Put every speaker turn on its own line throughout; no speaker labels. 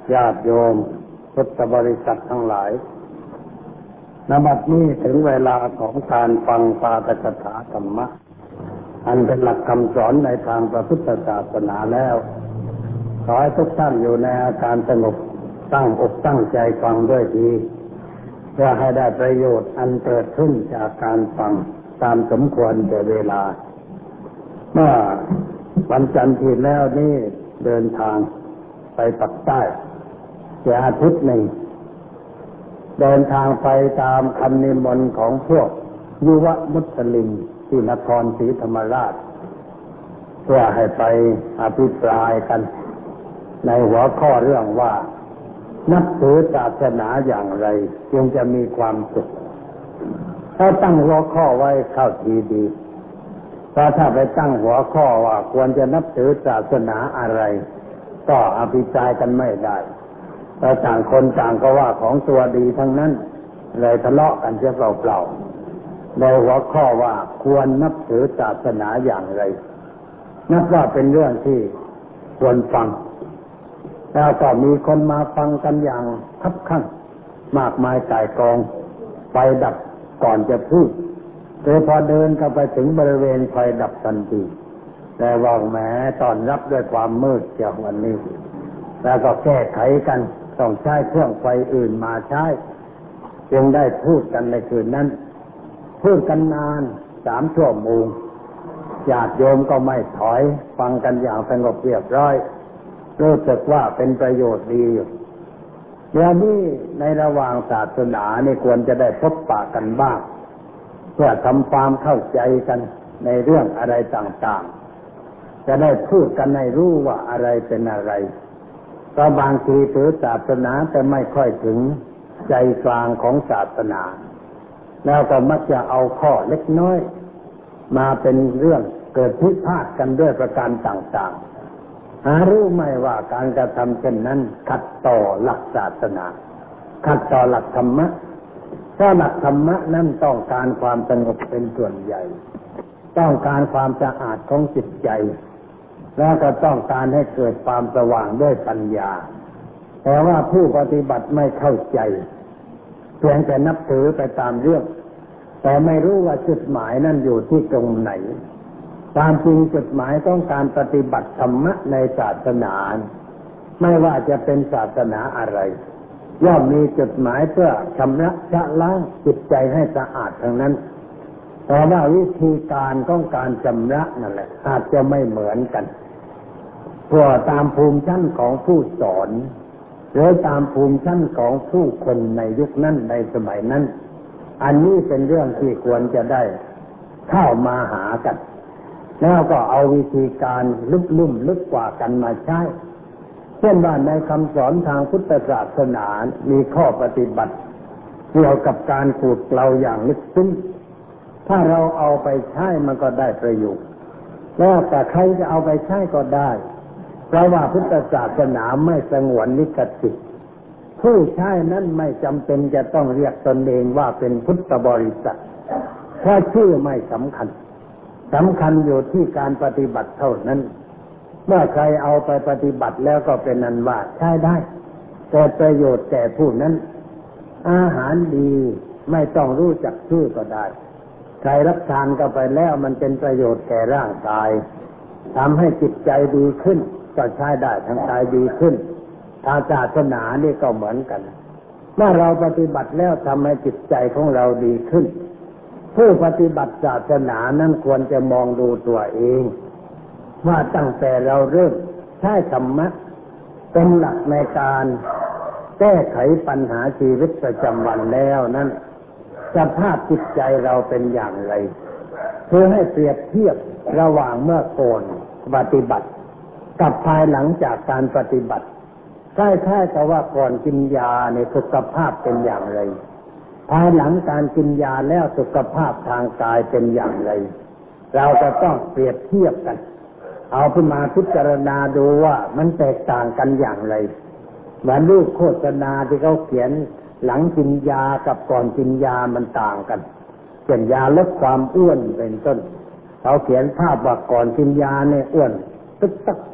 ญาติโยมพุทธบริษัททั้งหลายณ บัดนี้ถึงเวลาของการฟังปาฐกถาธรรมะอันเป็นหลักคำสอนในทางพระพุทธศาสนาแล้วขอให้ทุกท่านอยู่ในอาการสงบตั้งอกตั้งใจฟังด้วยดีเพื่อให้ได้ประโยชน์อันเกิดขึ้นจากการฟังตามสมควรแก่เวลาเมื่อวันจันทร์ที่แล้วนี้เดินทางไปปักใต้แค่อาทิตย์หนึ่งเดินทางไปตามคำนิมนต์ของพวกยุวมุสลิมที่นครศรีธรรมราชเพื่อให้ไปอภิปรายกันในหัวข้อเรื่องว่านับถือศาสนาอย่างไรจึงจะมีความสุขถ้าตั้งหัวข้อไว้เข้าทีดีถ้าไปตั้งหัวข้อว่าควรจะนับถือศาสนาอะไรก็อภิปรายกันไม่ได้แต่ต่างคนต่างก็ว่าของตัวดีทั้งนั้นเลยทะเลาะกันเสียเปล่าๆในหัวข้อว่าควรนับถือศาสนาอย่างไรนับว่าเป็นเรื่องที่ควรฟังแล้วก็มีคนมาฟังกันอย่างคับคั่งมากมายก่ายกองไฟดับก่อนจะพูดแต่พอเดินเข้าไปถึงบริเวณไฟดับทันทีแต่ว่าแหมต้อนรับด้วยความมืดเจ้าวันนี้แล้วก็แก้ไขกันต้องใช้เครื่องไฟอื่นมาใช้จึงได้พูดกันในคืนนั้นพูดกันนาน3 ชั่วโมงญาติโยมก็ไม่ถอยฟังกันอย่างสงบเรียบร้อยรู้สึกว่าเป็นประโยชน์ดีอยู่เดี๋ยวนี้ในระหว่างศาสนานี่ควรจะได้พบปะกันบ้างเพื่อทำความเข้าใจกันในเรื่องอะไรต่างๆจะได้พูดกันให้รู้ว่าอะไรเป็นอะไรเพราะบางทีถือศาสนาแต่ไม่ค่อยถึงใจกลางของศาสนาแล้วก็มักจะเอาข้อเล็กน้อยมาเป็นเรื่องเกิดพิพาทกันด้วยประการต่างๆหารู้ไหมว่าการกระทำเช่นนั้นขัดต่อหลักศาสนาขัดต่อหลักธรรมะถ้าหลักธรรมะนั้นต้องการความสงบเป็นส่วนใหญ่ต้องการความสะอาดของจิตใจแล้วก็ต้องการให้เกิดความสว่างด้วยปัญญาแต่ว่าผู้ปฏิบัติไม่เข้าใจเพียงแต่นับถือไปตามเรื่องแต่ไม่รู้ว่าจุดหมายนั้นอยู่ที่ตรงไหนตามจริงจุดหมายต้องการปฏิบัติธรรมะในศาสนาไม่ว่าจะเป็นศาสนาอะไรย่อมมีจุดหมายเพื่อชำระชะล้างจิตใจให้สะอาดทั้งนั้นแต่ว่าวิธีการของการชำระนั่นแหละอาจจะไม่เหมือนกันเพราะตามภูมิชั้นของผู้สอนหรือตามภูมิชั้นของผู้คนในยุคนั้นในสมัยนั้นอันนี้เป็นเรื่องที่ควรจะได้เข้ามาหากันแล้วก็เอาวิธีการลึกกว่ากันมาใช้เช่นว่าในคำสอนทางพุทธศาสนามีข้อปฏิบัติเกี่ยวกับการขูดเกลาอย่างลึกซึ้งถ้าเราเอาไปใช้มันก็ได้ประโยชน์แล้วแต่ใครจะเอาไปใช้ก็ได้เพราะว่าพุทธศาสนาไม่สงวนลิขสิทธิ์ผู้ใช้นั้นไม่จำเป็นจะต้องเรียกตนเองว่าเป็นพุทธบริษัทเพราะชื่อไม่สำคัญอยู่ที่การปฏิบัติเท่านั้นเมื่อใครเอาไปปฏิบัติแล้วก็เป็นอันว่าใช้ได้เกิดประโยชน์แก่ผู้นั้นอาหารดีไม่ต้องรู้จักชื่อก็ได้ใครรับทานเข้าไปแล้วมันเป็นประโยชน์แก่ร่างกายทำให้จิตใจดีขึ้นก็ใช้ได้ทางกายดีขึ้นทางศาสนานี่ก็เหมือนกันเมื่อเราปฏิบัติแล้วทำให้จิตใจของเราดีขึ้นผู้ปฏิบัติศาสนานั้นควรจะมองดูตัวเองว่าตั้งแต่เราเริ่มใช้ธรรมะเป็นหลักในการแก้ไขปัญหาชีวิตประจำวันแล้วนั้นสภาพจิตใจเราเป็นอย่างไรเพื่อให้เปรียบเทียบระหว่างเมื่อก่อนปฏิบัติกับภายหลังจากการปฏิบัติคล้ายๆกับว่าก่อนกินยาในสุขภาพเป็นอย่างไรภายหลังการกินยาแล้วสุขภาพทางกายเป็นอย่างไรเราจะต้องเปรียบเทียบกันเอาขึ้นมาพิจารณาดูว่ามันแตกต่างกันอย่างไรเหมือนรูปโฆษณาที่เขาเขียนหลังกินยากับก่อนกินยามันต่างกันเช่นยาลดความอ้วนเป็นต้นเขาเขียนภาพว่าก่อนกินยาเนี่ยอ้วนตึ๊กตัก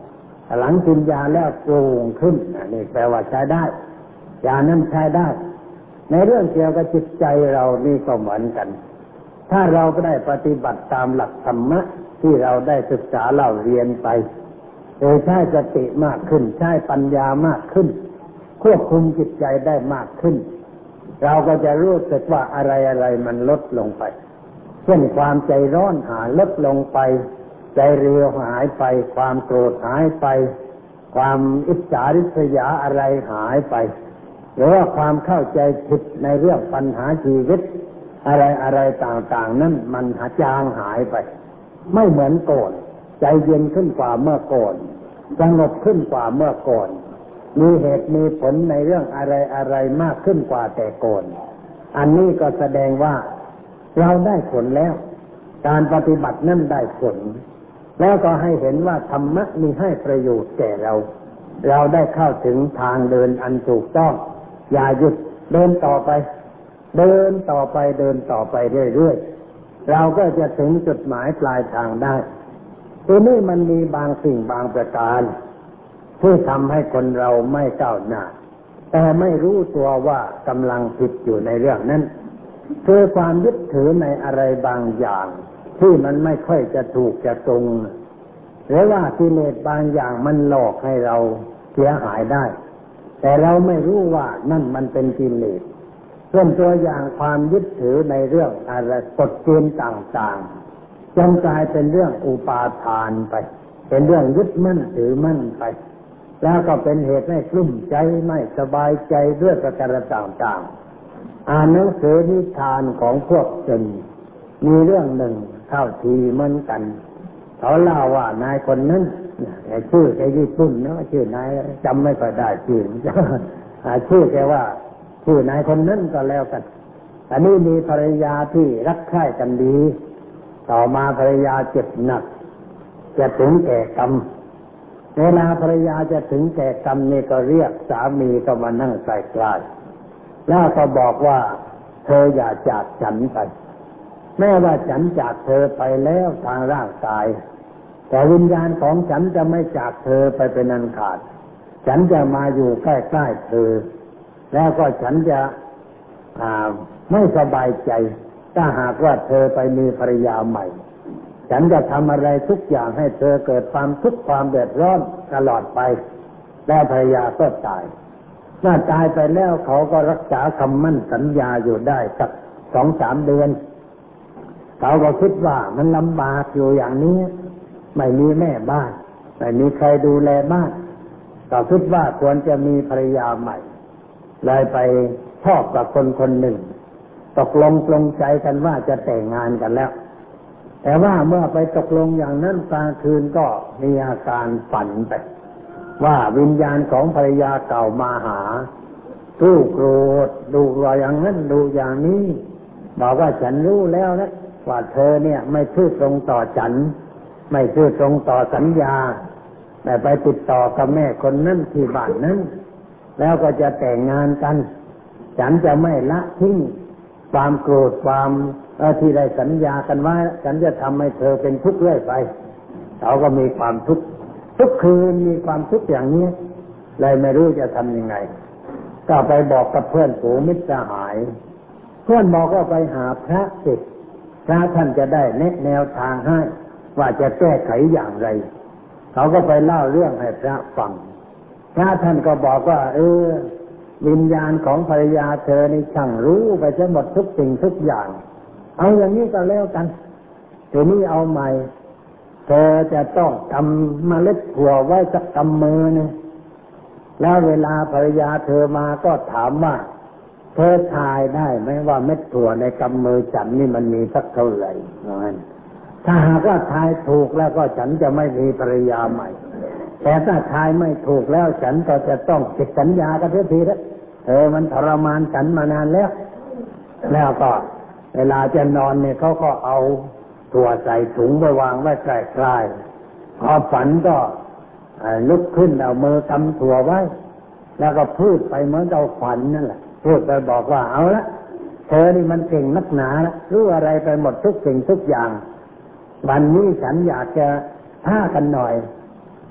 หลังกินยาแล้วโปร่งขึ้นนี่แปลว่าใช้ได้ยานั้นใช้ได้ในเรื่องเกี่ยวกับจิตใจเรานี่ก็เหมือนกันถ้าเราก็ได้ปฏิบัติตามหลักธรรมะที่เราได้ศึกษาเล่าเรียนไปโดยใช้สติมากขึ้นใช้ปัญญามากขึ้นควบคุมจิตใจได้มากขึ้นเราก็จะรู้สึกว่าอะไรมันลดลงไปเช่นความใจร้อนลดลงไปใจเร็วหายไปความโกรธหายไปความอิจฉาริษยาอะไรหายไปหรือว่าความเข้าใจผิดในเรื่องปัญหาชีวิตอะไรต่างๆนั้นมันจางหายไปไม่เหมือนก่อนใจเย็นขึ้นกว่าเมื่อก่อนสงบขึ้นกว่าเมื่อก่อนมีเหตุมีผลในเรื่องอะไรมากขึ้นกว่าแต่ก่อนอันนี้ก็แสดงว่าเราได้ผลแล้วการปฏิบัตินั้นได้ผลแล้วก็ให้เห็นว่าธรรมะมีให้ประโยชน์แก่เราได้เข้าถึงทางเดินอันถูกต้องอย่าหยุดเดินต่อไปเรื่อยๆเราก็จะถึงจุดหมายปลายทางได้ทีนี้มันมีบางสิ่งบางประการที่ทำให้คนเราไม่ก้าวหน้าแต่ไม่รู้ตัวว่ากำลังผิดอยู่ในเรื่องนั้นคือความยึดถือในอะไรบางอย่างที่มันไม่ค่อยจะถูกจะตรงหรือว่ากิเลสบางอย่างมันหลอกให้เราเสียหายได้แต่เราไม่รู้ว่านั่นมันเป็นกิเลสเช่นตัวอย่างความยึดถือในเรื่องอะไรกฎเกณฑ์ต่างๆจนกลายเป็นเรื่องอุปาทานไปเป็นเรื่องยึดมั่นถือมั่นไปแล้วก็เป็นเหตุให้กลุ้มใจไม่สบายใจด้วยประการต่างๆอ่านหนังสือนิทานของพวกชนมีเรื่องหนึ่งเข้าทีเหมือนกันเขาเล่าว่านายคนนั้นชื่อไอ้ญี่ปุ่นนะชื่อนายจำไม่ค่อยได้ชื่อชื่อแกว่าชื่อนายคนนั้นก็แล้วกันอันนี้มีภรรยาที่รักใคร่กันดีต่อมาภรรยาเจ็บหนักจะถึงแก่กรรมเวลาภรรยาจะถึงแก่กรรมนี่ก็เรียกสามีก็มานั่งใกล้ๆแล้วก็บอกว่าเธออย่าจากฉันไปแม้ว่าฉันจากเธอไปแล้วทางร่างกายแต่วิญญาณของฉันจะไม่จากเธอไปเป็นอันขาดฉันจะมาอยู่ใกล้ๆเธอแล้วก็ฉันจะไม่สบายใจถ้าหากว่าเธอไปมีภรรยาใหม่ฉันจะทำอะไรทุกอย่างให้เธอเกิดความทุกข์ความเดือดร้อนตลอดไปแล้วภรรยาก็ตายเมื่อตายไปแล้วเขาก็รักษาคำมั่นสัญญาอยู่ได้สัก 2-3 เดือนเขาก็คิดว่ามันลำบากอยู่อย่างนี้ไม่มีแม่บ้านไม่มีใครดูแลบ้านก็คิดว่าควรจะมีภรรยาใหม่เลยไปชอบกับคนหนึ่งตกลงปลงใจกันว่าจะแต่งงานกันแล้วแต่ว่าเมื่อไปตกลงอย่างนั้นกลางคืนก็มีอาการฝันไปว่าวิญญาณของภรรยาเก่ามาหาดูโกรธดูว่าอย่างนั้นดูอย่างนี้บอกว่าฉันรู้แล้วนะว่าเธอเนี่ยไม่ซื่อตรงต่อฉันไม่ซื่อตรงต่อสัญญาแต่ไปติดต่อกับแม่คนนั้นที่บ้านนั้นแล้วก็จะแต่งงานกันฉันจะไม่ละทิ้งความโกรธความที่ได้สัญญากันว่าฉันจะทำให้เธอเป็นทุกข์เรื่อยไปเขาก็มีความทุกข์ทุกคืนมีความทุกข์อย่างนี้เลยไม่รู้จะทำยังไงก็ไปบอกกับเพื่อนฝูงมิตรสหายเพื่อนบอกว่าไปหาพระสิพระท่านจะได้แนะแนวทางให้ว่าจะแก้ไขอย่างไรเขาก็ไปเล่าเรื่องให้พระฟังพระท่านก็บอกว่าวิญญาณของภรรยาเธอนี่ช่างรู้ไปซะหมดทุกสิ่งทุกอย่างเอาอย่างนี้ก็แล้วกันทีนี้เอาใหม่เธอจะต้องกำเมล็ดถั่วไว้สักกำมือนึงแล้วเวลาภรรยาเธอมาก็ถามว่าเธอทายได้ไหมว่าเม็ดถั่วในกำมือฉันนี่มันมีสักเท่าไหร่ถ้าหากว่าทายถูกแล้วก็ฉันจะไม่มีภรรยาใหม่แต่ถ้าทายไม่ถูกแล้วฉันก็จะต้องผิดสัญญากันทีแล้วมันทรมานฉันมานานแล้วก็เวลาจะนอนเนี่ยเขาก็เอาถั่วใส่ถุงไปวางไว้ใกล้ๆพอฝันก็ลุกขึ้นเอามือกำถั่วไว้แล้วก็พูดไปเหมือนเอาฝันนั่นแหละพูดไปบอกว่าเอาละเธอนี่มันเก่งนักหนาละรู้อะไรไปหมดทุกสิ่งทุกอย่างวันนี้ฉันอยากจะท้ากันหน่อยเธ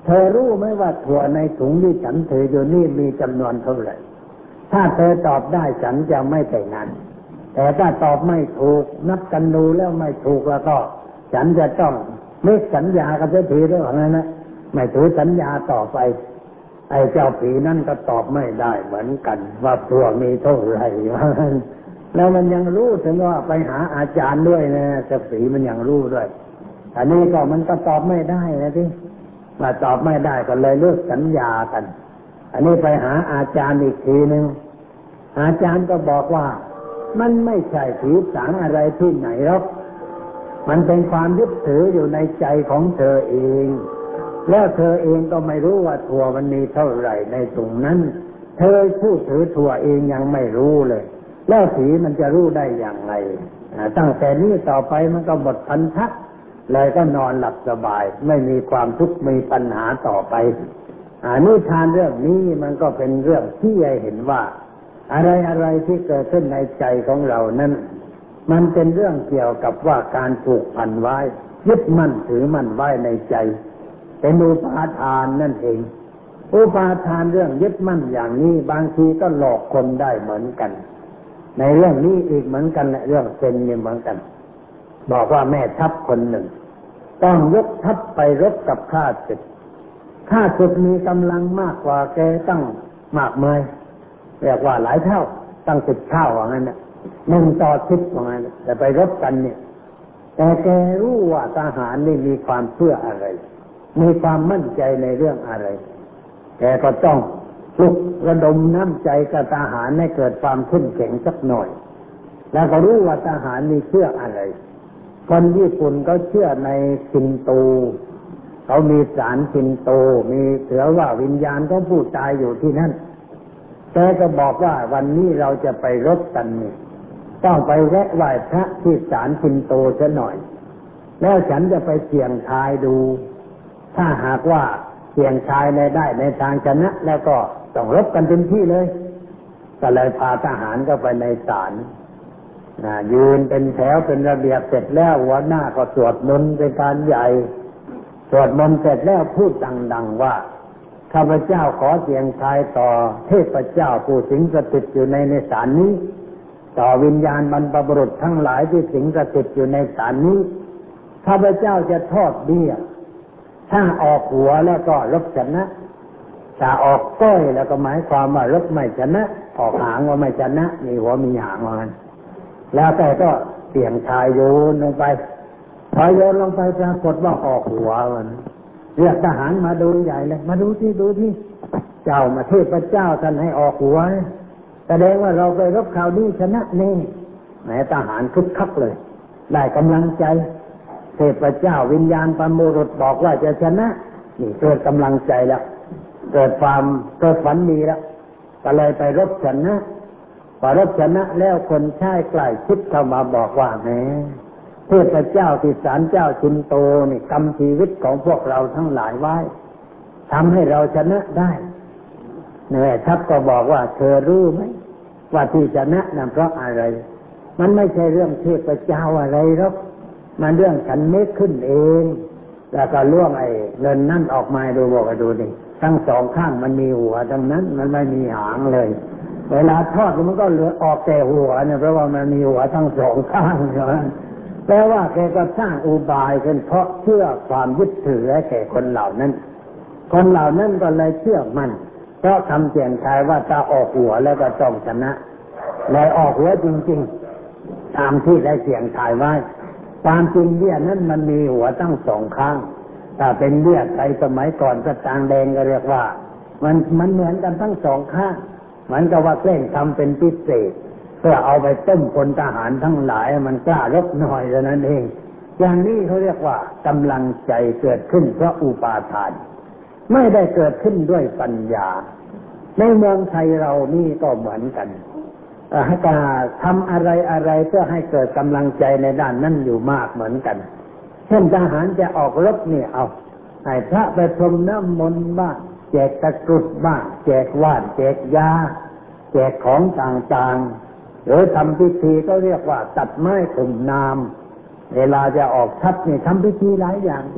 เธอรู้ไหมว่าถั่วในถุงที่ฉันถืออยู่นี่มีจำนวนเท่าไหร่ถ้าเธอตอบได้ฉันจะไม่แต่งงานแต่ถ้าตอบไม่ถูกนับกันดูแล้วไม่ถูกแล้วก็ฉันจะต้องไม่สัญญากับเจ้าผีเรื่องนั้นนะไม่ถือสัญญาต่อไปไอ้เจ้าผีนั่นก็ตอบไม่ได้เหมือนกันว่าถั่วมีเท่าไหร่แล้วมันยังรู้ถึงว่าไปหาอาจารย์ด้วยนะเจ้าผีมันยังรู้ด้วยอันนี้ก็มันก็ตอบไม่ได้นะที่มาตอบไม่ได้ก็เลยเลิกสัญญากันอันนี้ไปหาอาจารย์อีกทีนึงอาจารย์ก็บอกว่ามันไม่ใช่ผีสางอะไรที่ไหนหรอกมันเป็นความยึดถืออยู่ในใจของเธอเองแล้วเธอเองก็ไม่รู้ว่าถั่วมันมีเท่าไหร่ในตรงนั้นเธอผู้ถือถั่วเองยังไม่รู้เลยแล้วผีมันจะรู้ได้อย่างไรตั้งแต่นี้ต่อไปมันก็หมดพันธะเลยก็นอนหลับสบายไม่มีความทุกข์มีปัญหาต่อไปนิทานเรื่องนี้มันก็เป็นเรื่องที่ให้เห็นว่าอะไรที่เกิดขึ้นในใจของเรานั้นมันเป็นเรื่องเกี่ยวกับว่าการผูกพันไว้ยึดมั่นถือมั่นไว้ในใจเป็นอุปาทานนั่นเองอุปาทานเรื่องยึดมั่นอย่างนี้บางทีก็หลอกคนได้เหมือนกันในเรื่องนี้อีกเหมือนกันเรื่องเซนเนี่ยเหมือนกันบอกว่าแม่ทัพคนหนึ่งต้องยกทัพไปรบกับข้าศึกมีกำลังมากกว่าแกตั้งมากมายเรียกว่าหลายเท่าตั้ง10 เท่าว่างั้นนะ1 ต่อ 10ว่างั้นแต่ไปรบกันเนี่ยแต่แกรู้ว่าทหารนี่มีความเชื่ออะไรมีความมั่นใจในเรื่องอะไรแกก็ต้องปลุกระดมน้ำใจกับทหารให้เกิดความเข้มแข็งสักหน่อยแล้วก็รู้ว่าทหารมีเชื่ออะไรคนญี่ปุ่นก็เชื่อในชินโตเขามีศาลชินโตมีเชื่อว่าวิญญาณของผู้ตายอยู่ที่นั่นแกก็บอกว่าวันนี้เราจะไปรบกันนี่ต้องไปแวะไหว้พระที่ศาลชินโตซะหน่อยแล้วฉันจะไปเสี่ยงทายดูถ้าหากว่าเสี่ยงทายได้ในทางชนะแล้วก็ต้องรบกันเต็มที่เลยก็เลยพาทหารก็ไปในศาลยืนเป็นแถวเป็นระเบียบเสร็จแล้วหัวหน้าก็สวดมนต์เป็นการใหญ่สวดมนต์เสร็จแล้วพูดดังๆว่าข้าพเจ้าขอเสี่ยงทายต่อเทพเจ้าผู้สิงสถิตอยู่ในศาลนี้ต่อวิญญาณบรรพบุรุษทั้งหลายที่สิงสถิตอยู่ในศาลนี้ข้าพเจ้าจะทอดเบี้ยถ้าออกหัวแล้วก็รบชนะถ้าออกก้อยแล้วก็หมายความว่ารบไม่ชนะออกหางว่าไม่ชนะมีหัวมีหางว่างั้นแล้วแต่ก็เสี่ยงทายโยนลงไปพอโยนลงไปปรากฏว่าออกหัวมันเรียกทหารมาดูใหญ่เลยมาดูที่เจ้ามาเทพเจ้าท่านให้ออกหัวแสดงว่าเราไปรบคราวนี้ชนะแน่แหมทหารคึกคักเลยได้กำลังใจเทพเจ้าวิญญาณบรรพบุรุษบอกว่าจะชนะนี่เกิดกำลังใจแล้วเกิดฝันดีแล้วก็เลยไปรบชนะพอรบชนะแล้วคนใช้ใกล้ชิดเข้ามาบอกว่าแหมเทพเจ้าที่ศาลเจ้าชินโตนี่กำชีวิตของพวกเราทั้งหลายไว้ทำให้เราชนะได้เนี่ยทัพก็บอกว่าเธอรู้ไหมว่าที่ชนะนั้นเพราะอะไรมันไม่ใช่เรื่องเทพเจ้าอะไรหรอกมันเรื่องฉันเม็ดขึ้นเองแล้วก็ล่วงไอ้เงินนั่นออกมาดูบอกว่าดูดิทั้งสองข้างมันมีหัวทั้งนั้นมันไม่มีหางเลยเวลาทอดมันก็เหลือออกแต่หัวเนี่ยเพราะว่ามันมีหัวทั้งสองข้างใช่ไหมแปลว่าแกก็สร้างอุบายเป็นเพราะเชื่อความยึดถือให้แก่คนเหล่านั้นคนเหล่านั้นก็เลยเชื่อมั่นเพราะคำเสี่ยงทายว่าถ้าออกหัวแล้วก็ต้องชนะเลยออกหัวจริงๆตามที่ได้เสี่ยงทายไว้ความจริงเบี้ยนั้นมันมีหัวทั้งสองข้างถ้าเป็นเบี้ยไทยสมัยก่อนสตางค์แดงก็เรียกว่ามันเหมือนกันทั้งสองข้างเหมือนกับว่าแกล้งทำเป็นพิเศษเพื่อเอาไปต้มพลทหารทั้งหลายมันกล้ารบหน่อยเท่านั้นเองอย่างนี้เขาเรียกว่ากำลังใจเกิดขึ้นเพราะอุปาทานไม่ได้เกิดขึ้นด้วยปัญญาในเมืองไทยเรานี่ก็เหมือนกันการทำอะไรเพื่อให้เกิดกำลังใจในด้านนั้นอยู่มากเหมือนกันเช่นทหารจะออกรบเนี่ยเอาให้พระไปพรมน้ำมนต์บ้างแจกตะกรุดบ้างแจกว่านแจกยาแจกของต่างๆหรือทำพิธีก็เรียกว่าตัดไม้ขุ่มน้ำเวลาจะออกทัพนี่ทำพิธีหลายอย่าง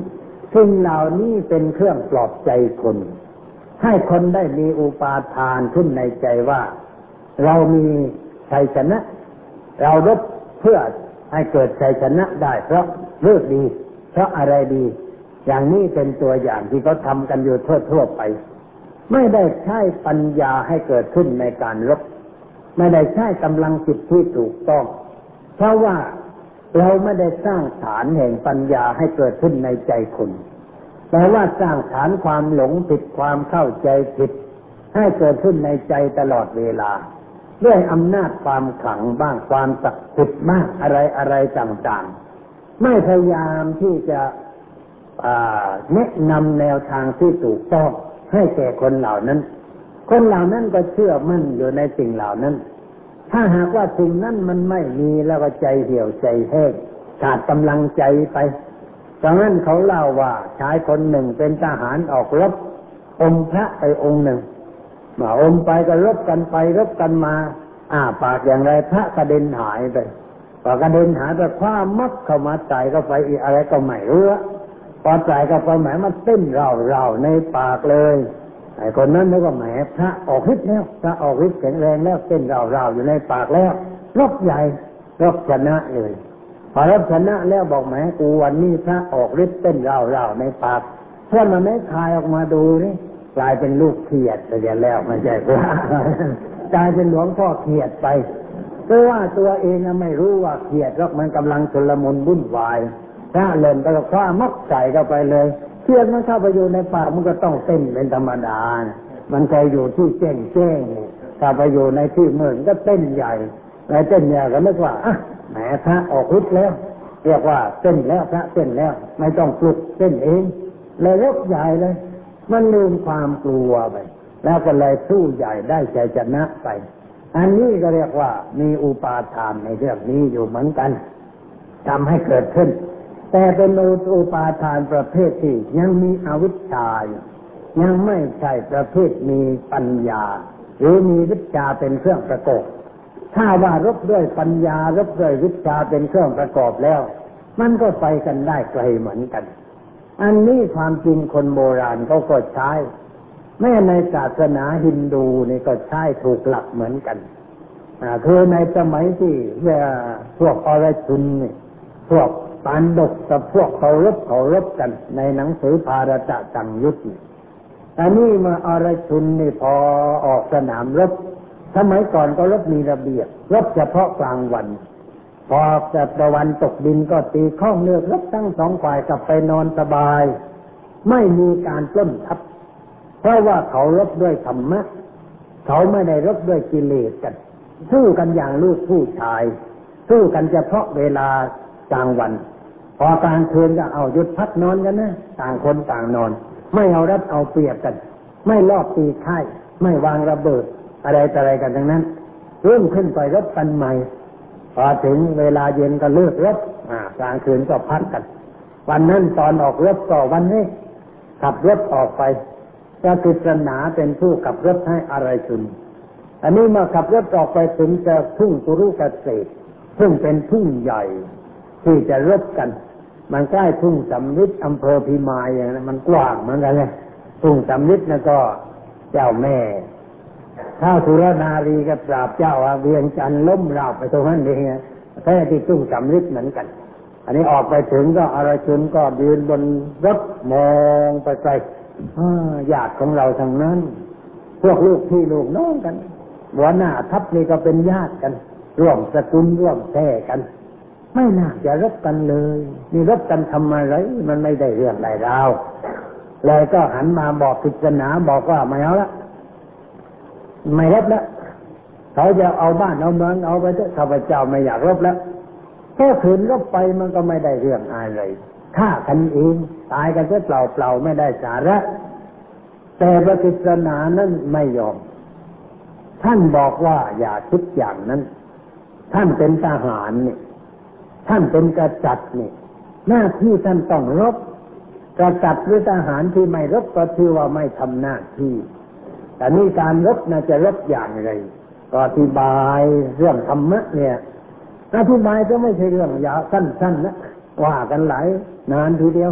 สิ่งเหล่านี้เป็นเครื่องปลอบใจคนให้คนได้มีอุปาทานขึ้นในใจว่าเรามีชัยชนะเรารบเพื่อให้เกิดชัยชนะได้เพราะเลือกดีเพราะอะไรดีอย่างนี้เป็นตัวอย่างที่เขาทำกันอยู่ทั่วไปไม่ได้ใช้ปัญญาให้เกิดขึ้นในการรบไม่ได้ใช้กำลังจิตที่ถูกต้องเพราะว่าเราไม่ได้สร้างฐานแห่งปัญญาให้เกิดขึ้นในใจคนแต่ว่าสร้างฐานความหลงผิดความเข้าใจผิดให้เกิดขึ้นในใจตลอดเวลาด้วยอำนาจความขลังบ้างความศักดิ์สิทธิ์บ้างอะไรต่างๆไม่พยายามที่จะแนะนำแนวทางที่ถูกต้องให้แก่คนเหล่านั้นคนเหล่านั้นก็เชื่อมั่นอยู่ในสิ่งเหล่านั้นถ้าหากว่าสิ่งนั้นมันไม่มีแล้วก็ใจเหี่ยวใจแห้งขาดกำลังใจไปดังนั้นเขาเล่าว่าชายคนหนึ่งเป็นทหารออกรบอมพระไปองค์หนึ่งมาอมไปก็รบกันไปรบกันมาปากอย่างไรพระกระเด็นหายไปพอกระเด็นหายไปคว้ามัดเข้ามาใส่เข้าไปอีกอะไรก็ไม่รู้พอใส่เข้าไปแหมมันเต้นเราในปากเลยไอ้คนนั้นนึกว่าแหมพระออกฤทธิ์แล้วพระออกฤทธิ์แข็งแรงแล้วเต้นเราอยู่ในปากแล้วรบใหญ่รบชนะเลยพอรบชนะแล้วบอกแหมกูวันนี้พระออกฤทธิ์เต้นเราในปากเพื่อนมันไม่คายออกมาดูนี่กลายเป็นลูกเขียดไปแล้วไม่ใช่พระกลายเป็นหลวงพ่อเขียดไปเพราะว่าตัวเองไม่รู้ว่าเขียดรอกมันกำลังชุลมุนวุ่นวายพระเล่นก็คว้ามัดใส่เข้าไปเลยเขียดมันเข้าไปอยู่ในปากมันก็ต้องเต้นเป็นธรรมดามันเคยอยู่ที่แจ้งถ้าไปอยู่ในที่มืดก็เต้นใหญ่ในเต้นใหญ่ก็นึกว่าแหมพระออกฤทธิ์แล้วเรียกว่าเต้นแล้วพระเต้นแล้วไม่ต้องปลุกเต้นเองเลยรบใหญ่เลยมันลืมความกลัวไปแล้วก็เลยสู้ใหญ่ได้ชัยชนะไปอันนี้ก็เรียกว่ามีอุปาทานในเรื่องนี้อยู่เหมือนกันทำให้เกิดขึ้นแต่เป็นอุปาทานประเภทที่ยังมีอวิชชายังไม่ใช่ประเภทมีปัญญาหรือมีวิชชาเป็นเครื่องประกอบถ้าว่ารบด้วยปัญญารบด้วยวิชชาเป็นเครื่องประกอบแล้วมันก็ไปกันได้ไกลเหมือนกันอันนี้ความจริงคนโบราณเขาก็ใช้แม้ในศาสนาฮินดูนี่ก็ใช้ถูกหลักเหมือนกันคือในสมัยที่พวกอรชุนนี่พวกปานดกกับพวกเคารพกันในหนังสือภารตะสังยุตอันนี้มาอรชุนนี่พอออกสนามรบสมัยก่อนก็รบมีระเบียบรบเฉพาะกลางวันพอจะตะวันตกดินก็ตีข้องเลือกรบทั้งสองฝ่ายกลับไปนอนสบายไม่มีการปล้นทับเพราะว่าเขารบด้วยธรรมะเขาไม่ได้รบด้วยกิเลสกันสู้กันอย่างลูกผู้ชายสู้กันเฉพาะเวลากลางวันพอกลางคืนก็เอาหยุดพักนอนกันนะต่างคนต่างนอนไม่เอารัดเอาเปรียบกันไม่ลอบตีค่ายไม่วางระเบิดอะไรกันทั้งนั้นเริ่มขึ้นไปรบกันใหม่พอถึงเวลาเย็นก็เลิกรบกลางคืนก็พักกันวันนั้นตอนออกรบก็วันนี้ขับรถออกไปพระกฤษณาเป็นผู้ขับรถให้อรชุนอันนี้มาขับรถออกไปถึงจะทุ่งกุรุเกษตรซึ่งเป็นทุ่งใหญ่ที่จะรบกันมันใกล้ทุ่งสำริดอำเภอพิมายอย่างนั้นมันกว้างเหมือนกันเลยทุ่งสำริดนั่นก็เจ้าแม่ท้าวสุรนารีกับปราบเจ้าเวียงจันทร์ล้มราบไปตรงนั้นเองแค่ที่ทุ่งสำริดเหมือนกันอันนี้ออกไปถึงก็อรชุนก็ยืนบนรถมองไปไกลญาติของเราทางนั้นพวกลูกพี่ลูกน้องกันหัวหน้าทัพนี่ก็เป็นญาติกันร่วมสกุลร่วมแท้กันไม่น่าจะรบกันเลยนี่รบกันทำอะไรมันไม่ได้เรื่องใดราวเลยก็หันมาบอกกฤษณาบอกว่าไม่เอาละไม่รบแล้วเขาจะเอาบ้านเอาเมืองเอาไปเถอะข้าพเจ้าไม่อยากรบแล้วแค่ขืนรบไปมันก็ไม่ได้เรื่องอะไรฆ่ากันเองตายกันเปล่าไม่ได้สาระแต่พระกฤษณานั้นไม่ยอมท่านบอกว่าอย่าคิดอย่างนั้นท่านเป็นทหารนี่ท่านเป็นกษัตริย์นี่หน้าที่ท่านต้องรบกษัตริย์หรือทหารที่ไม่รบก็ถือว่าไม่ทำหน้าที่แต่นี่การรบน่าจะรบอย่างไรก็อธิบายเรื่องธรรมะเนี่ยอธิบายก็ไม่ใช่เรื่องยาวสั้นๆนะว่ากันหลายนานทีเดียว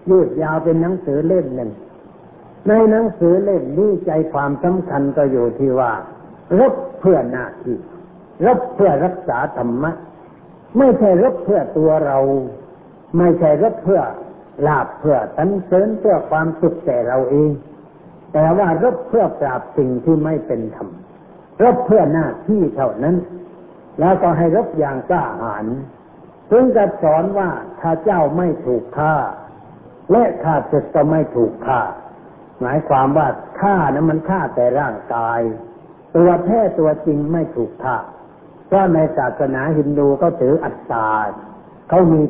ยืดยาวเป็นหนังสือเล่มหนึ่งในหนังสือเล่มนี้ใจความสำคัญก็อยู่ที่ว่ารบเพื่อหน้าที่รบเพื่อรักษาธรรมะไม่ใช่รบเพื่อตัวเราไม่ใช่รบเพื่อลาภเพื่อสรรเสริญเพื่อความสุขแต่เราเองแต่ว่ารบเพื่อปราบสิ่งที่ไม่เป็นธรรมรบเพื่อหน้าที่เท่านั้นแล้วก็ให้รบอย่างกล้าหาญถึงจะสอนว่าถ้าเจ้าไม่ถูกฆ่าและข้าศึกก็ไม่ถูกฆ่าหมายความว่าฆ่านั้นมันฆ่าแต่ร่างกายตัวแท้ตัวจริงไม่ถูกฆ่าเพราะในศาสนาฮินดูก็ถืออัตตาเขามี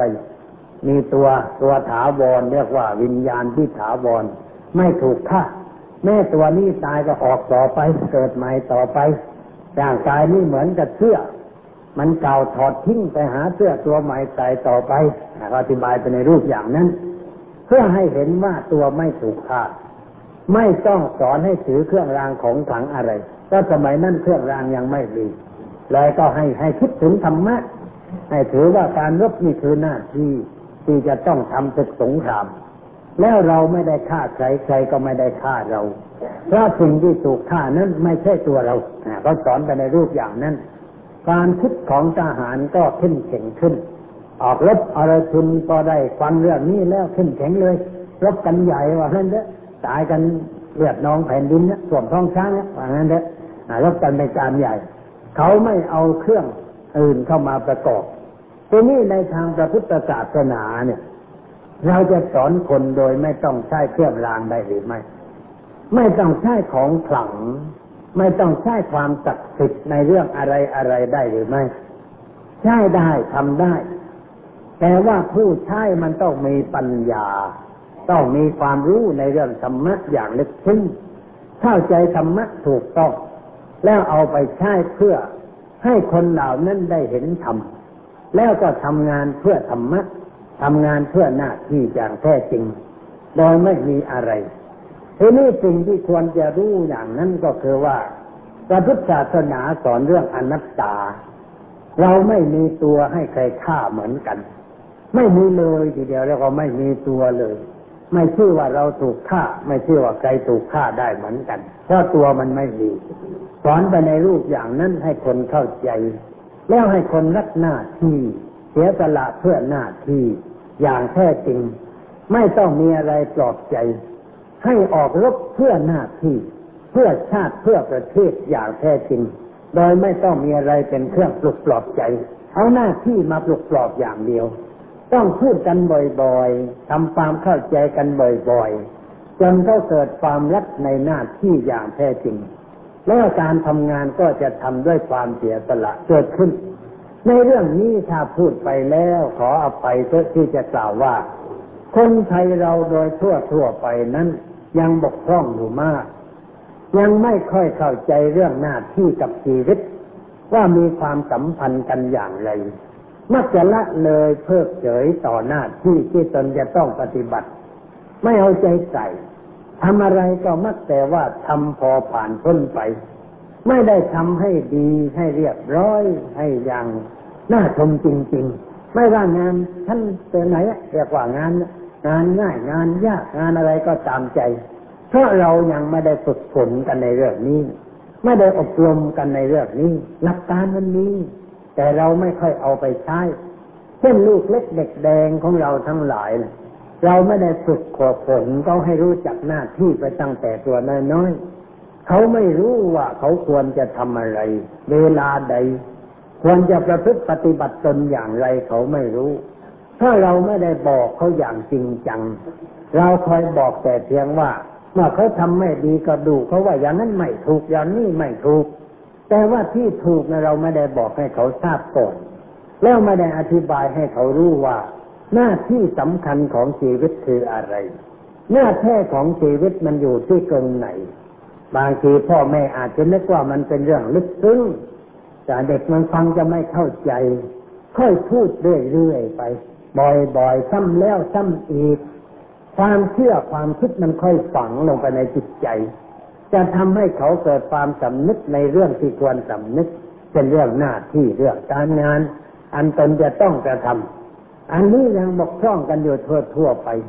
ตัวถาวรเรียกว่าวิญญาณที่ถาวรไม่ถูกฆ่าแม้ตัวนี้ตายก็ออกต่อไปเกิดใหม่ต่อไปร่างกายนี่เหมือนกับเสื้อมันเก่าถอดทิ้งไปหาเสื้อตัวใหม่ใส่ต่อไปอธิบายไปในรูปอย่างนั้นเพื่อให้เห็นว่าตัวไม่ถูกฆ่าไม่ต้องสอนให้ถือเครื่องรางของขลังอะไรเพราะสมัยนั้นเครื่องรางยังไม่มีเลยก็ให้คิดถึงธรรมะให้ถือว่าการรบนี่คือหน้าที่ที่จะต้องทำศึกสงครามแล้วเราไม่ได้ฆ่าใครใครก็ไม่ได้ฆ่าเราเพราะสิ่งที่ถูกฆ่านั้นไม่ใช่ตัวเราเขาสอนไปในรูปอย่างนั้นการคิดของทหารก็เข้มแข็งขึ้นออกรบอรชุนก็ได้ฟังเรื่องนี้แล้วเข้มแข็งเลยรบกันใหญ่ว่างั้นเด้อตายกันเลือดนองแผ่นดินเนี่ยท่วมท้องช้างเนี่ยว่างั้นเด้อรบกันเป็นการใหญ่เขาไม่เอาเครื่องอื่นเข้ามาประกอบทีนี้ในทางพระพุทธศาสนาเนี่ยเราจะสอนคนโดยไม่ต้องใช้เครื่องรางได้หรือไม่ต้องใช้ของขลังไม่ต้องใช้ความศักดิ์สิทธิ์ในเรื่องอะไรได้หรือไม่ใช้ได้ทำได้แต่ว่าผู้ใช้มันต้องมีปัญญาต้องมีความรู้ในเรื่องธรรมะอย่างลึกซึ้งเข้าใจธรรมะถูกต้องแล้วเอาไปใช้เพื่อให้คนเหล่านั้นได้เห็นธรรมแล้วก็ทำงานเพื่อธรรมะทำงานเพื่อหน้าที่อย่างแท้จริงโดยไม่มีอะไรทีนี้สิ่งที่ควรจะรู้อย่างนั้นก็คือว่าพระพุทธศาสนาสอนเรื่องอนัตตาเราไม่มีตัวให้ใครฆ่าเหมือนกันไม่มีเลยทีเดียวแล้วก็ไม่มีตัวเลยไม่ชื่อว่าเราถูกฆ่าไม่ชื่อว่าใครถูกฆ่าได้เหมือนกันเพราะตัวมันไม่มีสอนไปในรูปอย่างนั้นให้คนเข้าใจแล้วให้คนรักหน้าที่เสียสละเพื่อหน้าที่อย่างแท้จริงไม่ต้องมีอะไรปลอบใจให้ออกรบเพื่อหน้าที่เพื่อชาติเพื่อประเทศอย่างแท้จริงโดยไม่ต้องมีอะไรเป็นเครื่องปลุกปลอบใจเอาหน้าที่มาปลุกปลอบอย่างเดียวต้องพูดกันบ่อยๆทำความเข้าใจกันบ่อยๆจนเขาเกิดความรักในหน้าที่อย่างแท้จริงแล้วการทำงานก็จะทำด้วยความเสียสละเกิดขึ้นในเรื่องนี้ถ้าพูดไปแล้วขออภัยเพื่อที่จะกล่าวว่าคนไทยเราโดยทั่วไปนั้นยังบกพร่องอยู่มากยังไม่ค่อยเข้าใจเรื่องหน้าที่กับชีวิตว่ามีความสัมพันธ์กันอย่างไรมักจะละเลยเพิกเฉยต่อหน้าที่ที่ตนจะต้องปฏิบัติไม่เอาใจใส่ทำอะไรก็มักแต่ว่าทำพอผ่านพ้นไปไม่ได้ทำให้ดีให้เรียบร้อยให้อย่างน่าชมจริงๆไม่ว่างานท่านเป็นไหนเรียกว่างานง่ายงานยากงานอะไรก็ตามใจเพราะเรายังไม่ได้ฝึกฝนกันในเรื่องนี้ไม่ได้อบรมกันในเรื่องนี้หลักการมันมีแต่เราไม่ค่อยเอาไปใช้เช่นลูกเล็กเด็กแดงของเราทั้งหลายเราไม่ได้ฝึกฝนเขาให้รู้จักหน้าที่ไปตั้งแต่ตัวน้อยๆเขาไม่รู้ว่าเขาควรจะทำอะไรเวลาใดควรจะประพฤติปฏิบัติตนอย่างไรเขาไม่รู้ถ้าเราไม่ได้บอกเขาอย่างจริงจังเราคอยบอกแต่เพียงว่าเมื่อเขาทำไม่ดีก็ดูเขาว่าอย่างนั้นไม่ถูกอย่างนี้ไม่ถูกแต่ว่าที่ถูกนะเราไม่ได้บอกให้เขาทราบก่อนแล้วไม่ได้อธิบายให้เขารู้ว่าหน้าที่สำคัญของชีวิตคืออะไรหน้าแท้ของชีวิตมันอยู่ที่ตรงไหนบางทีพ่อแม่อาจจะนึกว่ามันเป็นเรื่องลึกซึ้งแต่เด็กมันฟังจะไม่เข้าใจค่อยพูดเรื่อยๆไปบ่อยๆซ้ำแล้วซ้ำอีกความเชื่อความคิดมันค่อยฝังลงไปในจิตใจจะทำให้เขาเกิดความสำนึกในเรื่องที่ควรสำนึกเป็นเรื่องหน้าที่เรื่องการงานอันตนจะต้องกระทำอันนี้ยังบกพร่องกันอยู่ทั่วไป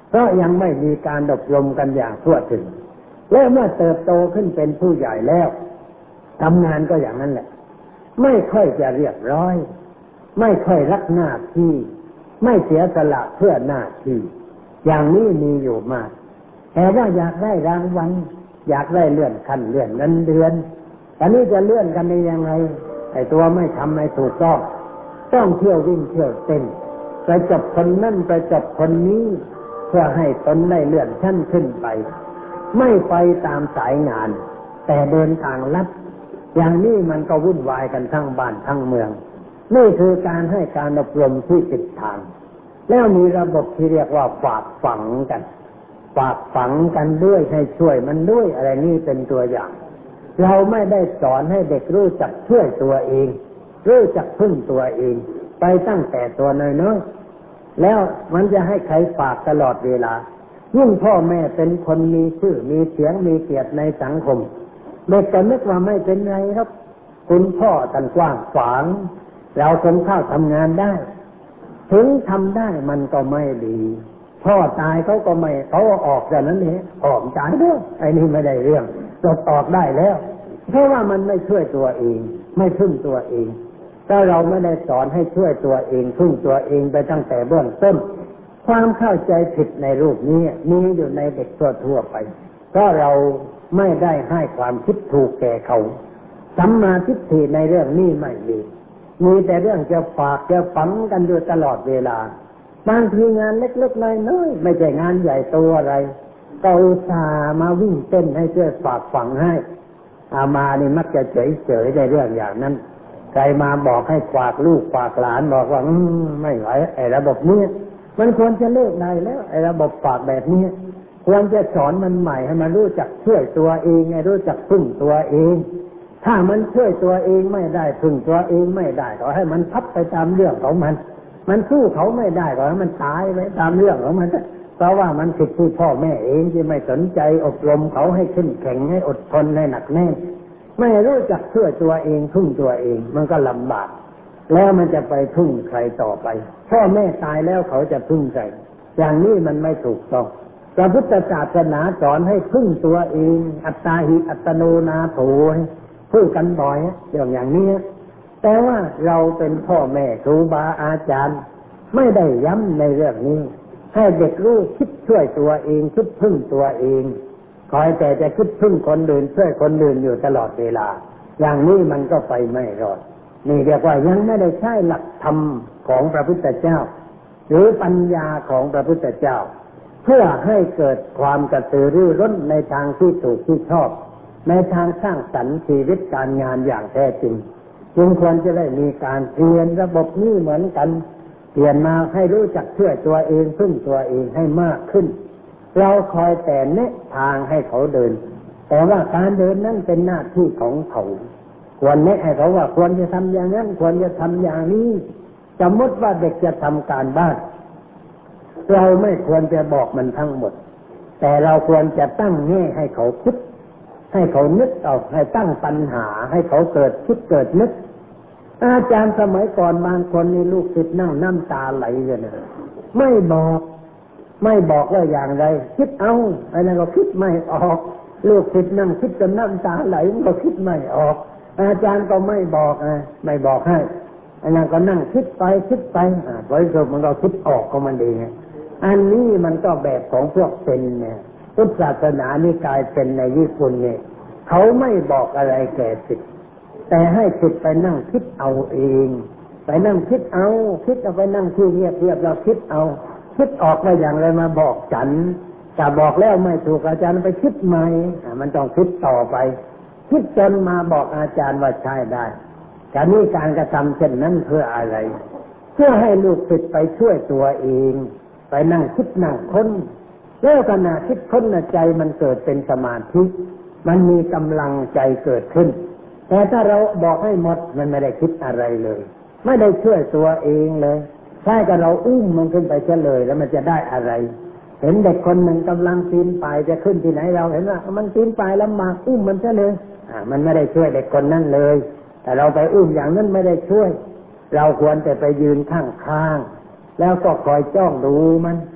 เพราะยังไม่มีการอบรมกันอย่างทั่วถึงและเมื่อเติบโตขึ้นเป็นผู้ใหญ่แล้วทำงานก็อย่างนั้นแหละไม่ค่อยจะเรียบร้อยไม่ค่อยรักหน้าที่ไม่เสียสละเพื่อหน้าที่อย่างนี้มีอยู่มากแต่ว่าอยากได้รางวัลอยากได้เลื่อนขั้นเลื่อนเงินเดือนแต่นี้จะเลื่อนกันได้ยังไงไอ้ตัวไม่ทำไม่ถูกต้องเที่ยววิ่งเที่ยวเต้นไปจับคนนั่นไปจับคนนี้เพื่อให้ตนได้เลื่อนชั้นขึ้นไปไม่ไปตามสายงานแต่เดินทางลัดอย่างนี้มันก็วุ่นวายกันทั้งบ้านทั้งเมืองนี่คือการให้การอบรมที่ผิดทางแล้วมีระบบที่เรียกว่าฝากฝังกันด้วยให้ช่วยมันด้วยอะไรนี่เป็นตัวอย่างเราไม่ได้สอนให้เด็กรู้จักช่วยตัวเองรู้จักพึ่งตัวเองไปตั้งแต่ตัวน้อยๆแล้วมันจะให้ใครฝากตลอดเวลายิ่งพ่อแม่เป็นคนมีชื่อมีเสียงมีเกียรติในสังคมเด็กก็นึกว่าไม่เป็นไรครับคุณพ่อท่านกว้างขวางเราคงเข้าทำงานได้ถึงทำได้มันก็ไม่ดีพ่อตายเขาก็ไม่เขาออกจากนั้นเองออกตายแล้วไอ้นี่ไม่ได้เรื่องจะตอบได้แล้วเพราะว่ามันไม่ช่วยตัวเองไม่พึ่งตัวเองถ้าเราไม่ได้สอนให้ช่วยตัวเองพึ่งตัวเองไปตั้งแต่เบื้องต้นความเข้าใจผิดในรูปนี้มีอยู่ในเด็กทั่วไปเพราะเราไม่ได้ให้ความคิดถูกแก่เขาสัมมาทิฏฐิในเรื่องนี้ไม่มีแต่เรื่องจะฝากจะฝังกันอยู่ตลอดเวลาบางทีงานเล็กๆน้อยๆไม่ใช่งานใหญ่โตอะไรก็อุตส่าห์มาวิ่งเต้นให้ช่วยฝากฝังให้อามานี่มักจะเฉยๆในเรื่องอย่างนั้นใครมาบอกให้ฝากลูกฝากหลานบอกว่าไม่ไหวไอ้ระบบนี้มันควรจะเลิกได้แล้วไอ้ระบบฝากแบบนี้ควรจะสอนมันใหม่ให้มันรู้จักช่วยตัวเองให้รู้จักพึ่งตัวเองถ้ามันช่วยตัวเองไม่ได้พึ่งตัวเองไม่ได้ก็ให้มันพับไปตามเรื่องของมันสู้เขาไม่ได้ก็ให้มันตายไปตามเรื่องของมันเพราะว่ามันผิดที่พ่อแม่เองที่ไม่สนใจอบรมเขาให้เข้มแข็งให้อดทนให้หนักแน่นไม่รู้จักช่วยตัวเองพึ่งตัวเองมันก็ลำบากแล้วมันจะไปพึ่งใครต่อไปพ่อแม่ตายแล้วเขาจะพึ่งใครอย่างนี้มันไม่ถูกต้องพระพุทธศาสนาสอนให้พึ่งตัวเองอัตตาหิอัตโนนาโถพึ่งกันบ่อยอย่างนี้แต่ว่าเราเป็นพ่อแม่ครูบาอาจารย์ไม่ได้ย้ำในเรื่องนี้ให้เด็กรู้คิดช่วยตัวเองคิดพึ่งตัวเองคอยแต่จะคิดพึ่งคนอื่นช่วยคนอื่นอยู่ตลอดเวลาอย่างนี้มันก็ไปไม่รอดนี่เรียกว่ายังไม่ได้ใช้หลักธรรมของพระพุทธเจ้าหรือปัญญาของพระพุทธเจ้าเพื่อให้เกิดความกระตือรือร้นในทางที่ถูกที่ชอบในทางสร้างสรรค์ชีวิตการงานอย่างแท้จริงจึงควรจะได้มีการเปลี่ยนระบบนี้เหมือนกันเปลี่ยนมาให้รู้จักช่วยตัวเองพึ่งตัวเองให้มากขึ้นเราคอยแต่แนะทางให้เขาเดินแต่ว่าการเดินนั้นเป็นหน้าที่ของเขาควรแนะให้เขาว่าควรจะทำอย่างนั้นควรจะทำอย่างนี้สมมติว่าเด็กจะทำการบ้านเราไม่ควรจะบอกมันทั้งหมดแต่เราควรจะตั้งแง่ให้เขาคิดให้เขานึกเอาให้ตั้งปัญหาให้เขาเกิดคิดเกิดนึกอาจารย์สมัยก่อนบางคนนี่ลูกศิษย์นั่งน้ำตาไหลกันนะไม่บอกว่าอย่างไรคิดเอาไอ้นั่นก็คิดไม่ออกลูกศิษย์นั่งคิดจนน้ำตาไหลมันก็คิดไม่ออกอาจารย์ก็ไม่บอกให้ไอ้นั่นก็นั่งคิดไปพอที่สุดมันก็คิดออกก็มันเองอันนี้มันก็แบบของพวกเซนเนี่ยพุทธศาสนานิกายเซนในญี่ปุ่นเนี่ยเขาไม่บอกอะไรแก่ศิษย์แต่ให้ศิษย์ไปนั่งคิดเอาเองไปนั่งคิดเอาไปนั่งที่เงียบๆเราคิดเอาคิดออกมาอย่างไรมาบอกฉันแต่บอกแล้วไม่ถูกอาจารย์ไปคิดใหม่มันต้องคิดต่อไปคิดจนมาบอกอาจารย์ว่าใช่ได้การนี้การกระทำเช่นนั้นเพื่ออะไรเพื่อให้ลูกศิษย์ไปช่วยตัวเองไปนั่งคิดนั่งค้นแล้วขณะคิดค้นใจมันเกิดเป็นสมาธิมันมีกำลังใจเกิดขึ้นแต่ถ้าเราบอกให้หมดมันไม่ได้คิดอะไรเลยไม่ได้ช่วยตัวเองเลยใช่กับเราอุ้มมันขึ้นไปเฉลยแล้วมันจะได้อะไรเห็นเด็กคนหนึ่งกำลังปีนป่ายจะขึ้นที่ไหนเราเห็นว่ามันปีนป่ายลำบากอุ้มมันเฉลยมันไม่ได้ช่วยเด็กคนนั้นเลยแต่เราไปอุ้มอย่างนั้นไม่ได้ช่วยเราควรแต่ไปยืนข้างๆแล้วก็คอยจ้องดูมัน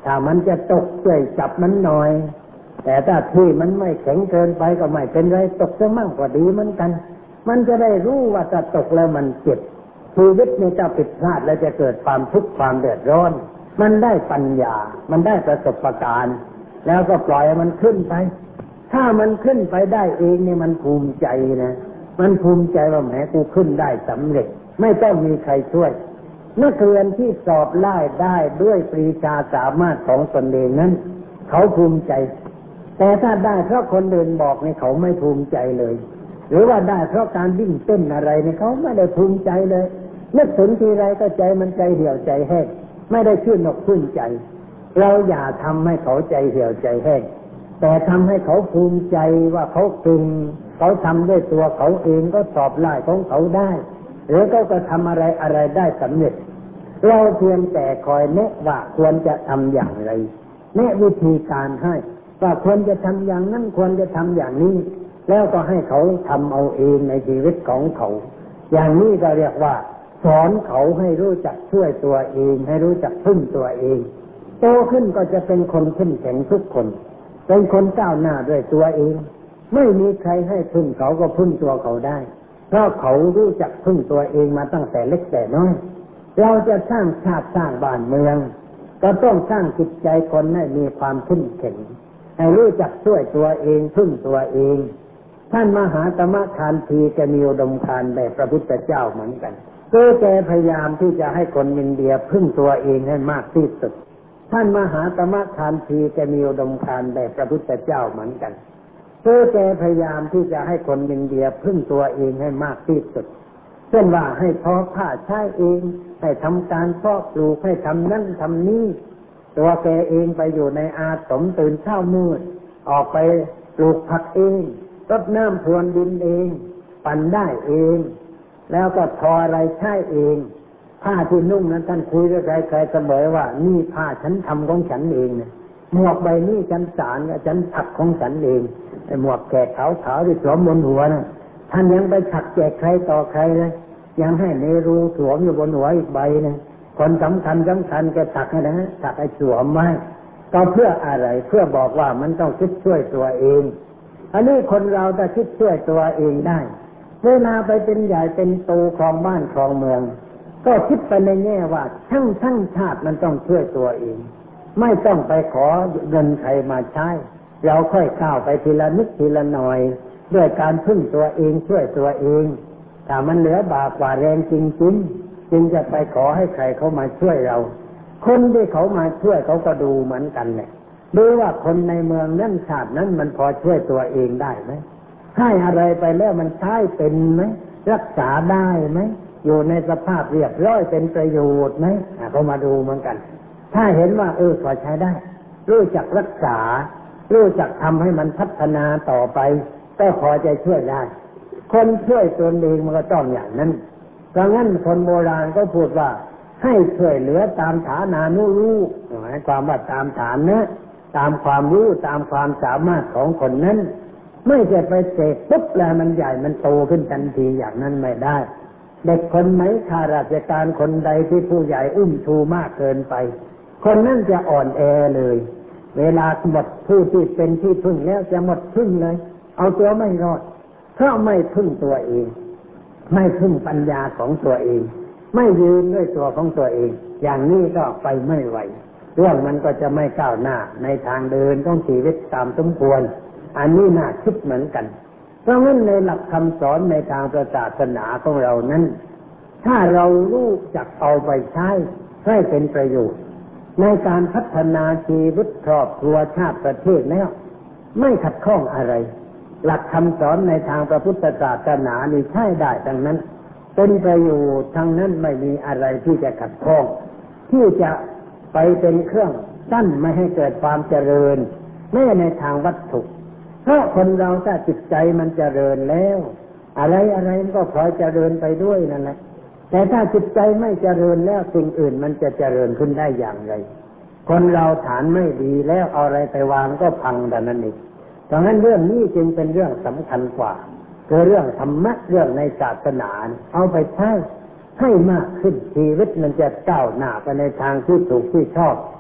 ถ้ามันจะตกช่วยจับมันหน่อยแต่ถ้าที่มันไม่แข็งเกินไปก็ไม่เป็นไรตกซะมั่งก็ดีเหมือนกันมันจะได้รู้ว่าจะตกแล้วมันเจ็บชีวิตนี้จะผิดพลาดแล้วจะเกิดความทุกข์ความเดือดร้อนมันได้ปัญญามันได้ประสบการณ์แล้วก็ปล่อยมันขึ้นไปถ้ามันขึ้นไปได้เองเนี่ยมันภูมิใจนะมันภูมิใจว่าแหมกูขึ้นได้สำเร็จไม่ต้องมีใครช่วยนักเรียนที่สอบได้ด้วยปรีชาสามารถของตนเองนั้นเขาภูมิใจแต่ถ้าได้เพราะคนอื่นบอกเนี่ยเขาไม่ภูมิใจเลยหรือว่าได้เพราะการวิ่งเต้นอะไรเนี่ยเขาไม่ได้ภูมิใจเลยนึกถึงทีไรก็ใจมันใจเหี่ยวใจแห้งไม่ได้ชื่นอกชื่นใจเราอย่าทำให้เขาใจเหี่ยวใจแห้งแต่ทำให้เขาภูมิใจว่าเขาเก่งเขาทำด้วยตัวเขาเองก็สอบไล่ของเขาได้หรือเขาก็ทำอะไรได้สำเร็จเราเพียงแต่คอยแนะว่าควรจะทำอย่างไรแนะวิธีการให้ว่าควรจะทำอย่างนั้นควรจะทำอย่างนี้แล้วก็ให้เขาทำเอาเองในชีวิตของเขาอย่างนี้ก็เรียกว่าสอนเขาให้รู้จักช่วยตัวเองให้รู้จักพึ่งตัวเองโตขึ้นก็จะเป็นคนเข้มแข็งทุกคนเป็นคนก้าวหน้าด้วยตัวเองไม่มีใครให้พึ่งเขาก็พึ่งตัวเขาได้เพราะเขารู้จักพึ่งตัวเองมาตั้งแต่เล็กแต่น้อยเราจะสร้างชาติสร้างบ้านเมืองก็ต้องสร้างจิตใจคนให้มีความเข้มแข็งให้รู้จักช่วยตัวเองพึ่งตัวเองท่านมหาตมะคานธีแกมีอุดมการณ์แบบพระพุทธเจ้าเหมือนกันแกพยายามที่จะให้คนอินเดียพึ่งตัวเองให้มากที่สุดท่านมหาตมะคานธีแกมีอุดมการณ์แบบพระพุทธเจ้าเหมือนกันแกพยายามที่จะให้คนอินเดียพึ่งตัวเองให้มากที่สุดเช่นว่าให้ทอผ้าใช้เองให้ทำการเพาะปลูกให้ทำนั่นทำนี่ตัวแกเองไปอยู่ในอาสมตื่นเช้ามืดออกไปปลูกผักเองรดน้ำพรวนดินเองปั่นได้เองแล้วก็ทออะไรใช้เองผ้าที่นุ่งนั้นท่านคุยกับใครๆเสมอว่านี่ผ้าฉันทำของฉันเองเนี่ยหมวกใบนี้ฉันสารฉันถักของฉันเองไอ้หมวกแขกขาวๆที่สวมบนหัวนะท่านยังไปถักแจกใครต่อใครเลยยังให้เนรูสวมอยู่บนหัวอีกใบนึงคนสำคัญแกถักให้นะถักให้สวมไว้ก็เพื่ออะไรเพื่อบอกว่ามันต้องคิดช่วยตัวเองอันนี้คนเราจะคิดช่วยตัวเองได้เวลาไปเป็นใหญ่เป็นโตครองบ้านครองเมืองก็คิดไปในแง่ว่าทั้งชาติมันต้องช่วยตัวเองไม่ต้องไปขอเงินใครมาใช้เราค่อยก้าวไปทีละนิดทีละหน่อยด้วยการพึ่งตัวเองช่วยตัวเองถ้ามันเหลือบากกว่าแรงจริงๆจึงจะไปขอให้ใครเขามาช่วยเราคนที่เขามาช่วยเขาก็ดูเหมือนกันแหละดูว่าคนในเมืองนั้นชาตินั้นมันพอช่วยตัวเองได้ไหมให้อะไรไปแล้วมันใช้เป็นไหมรักษาได้ไหมอยู่ในสภาพเรียบร้อยเป็นประโยชน์ไหมเขามาดูเหมือนกันถ้าเห็นว่าพอใช้ได้รู้จักรักษารู้จักทำให้มันพัฒนาต่อไปก็พอจะช่วยได้คนช่วยตนเองมันก็ต้องอย่างนั้นเพราะงั้นคนโบราณก็พูดว่าให้ช่วยเหลือตามฐานานุรู้หมายความว่าตามฐานะตามความรู้ตามความสามารถของคนนั้นไม่จะไปเสกปุ๊บแล้วมันใหญ่มันโตขึ้นทันทีอย่างนั้นไม่ได้เด็กคนไหนข้าราชการคนใดที่ผู้ใหญ่อุ้มชูมากเกินไปคนนั้นจะอ่อนแอเลยเวลาหมดผู้ที่เป็นที่พึ่งแล้วจะหมดพึ่งเลยเอาตัวไม่รอดเพราะไม่พึ่งตัวเองไม่พึ่งปัญญาของตัวเองไม่ยืนด้วยตัวของตัวเองอย่างนี้ก็ไปไม่ไหวเรื่องมันก็จะไม่ก้าวหน้าในทางเดินของชีวิตตามสมควรอันนี้น่าคิดเหมือนกันเพราะงั้นในหลักคำสอนในทางศาสนาของเรานั้นถ้าเรารู้จักเอาไปใช้ให้เป็นประโยชน์ในการพัฒนาชีวิตครอบครัวชาติประเทศแล้วไม่ขัดข้องอะไรหลักคำสอนในทางพระพุทธศาสนานี่ใช้ได้ทั้งนั้นเป็นประโยชน์ทั้งนั้นไม่มีอะไรที่จะขัดข้องที่จะไปเป็นเครื่องกั้นไม่ให้เกิดความเจริญแม้ในทางวัตถุเพราะคนเราถ้าจิตใจมันเจริญแล้วอะไรมันก็พลอยเจริญไปด้วยนั่นแหละแต่ถ้าจิตใจไม่เจริญแล้วสิ่งอื่นมันจะเจริญขึ้นได้อย่างไรคนเราฐานไม่ดีแล้วเอาอะไรไปวางก็พังแต่นั้นเองดังนั้นเรื่องนี้จึงเป็นเรื่องสำคัญกว่าคือเรื่องธรรมะเรื่องในศาสนาเอาไปใช้ให้มากขึ้นชีวิตมันจะก้าวหน้าไปในทางที่ถูกที่ชอบ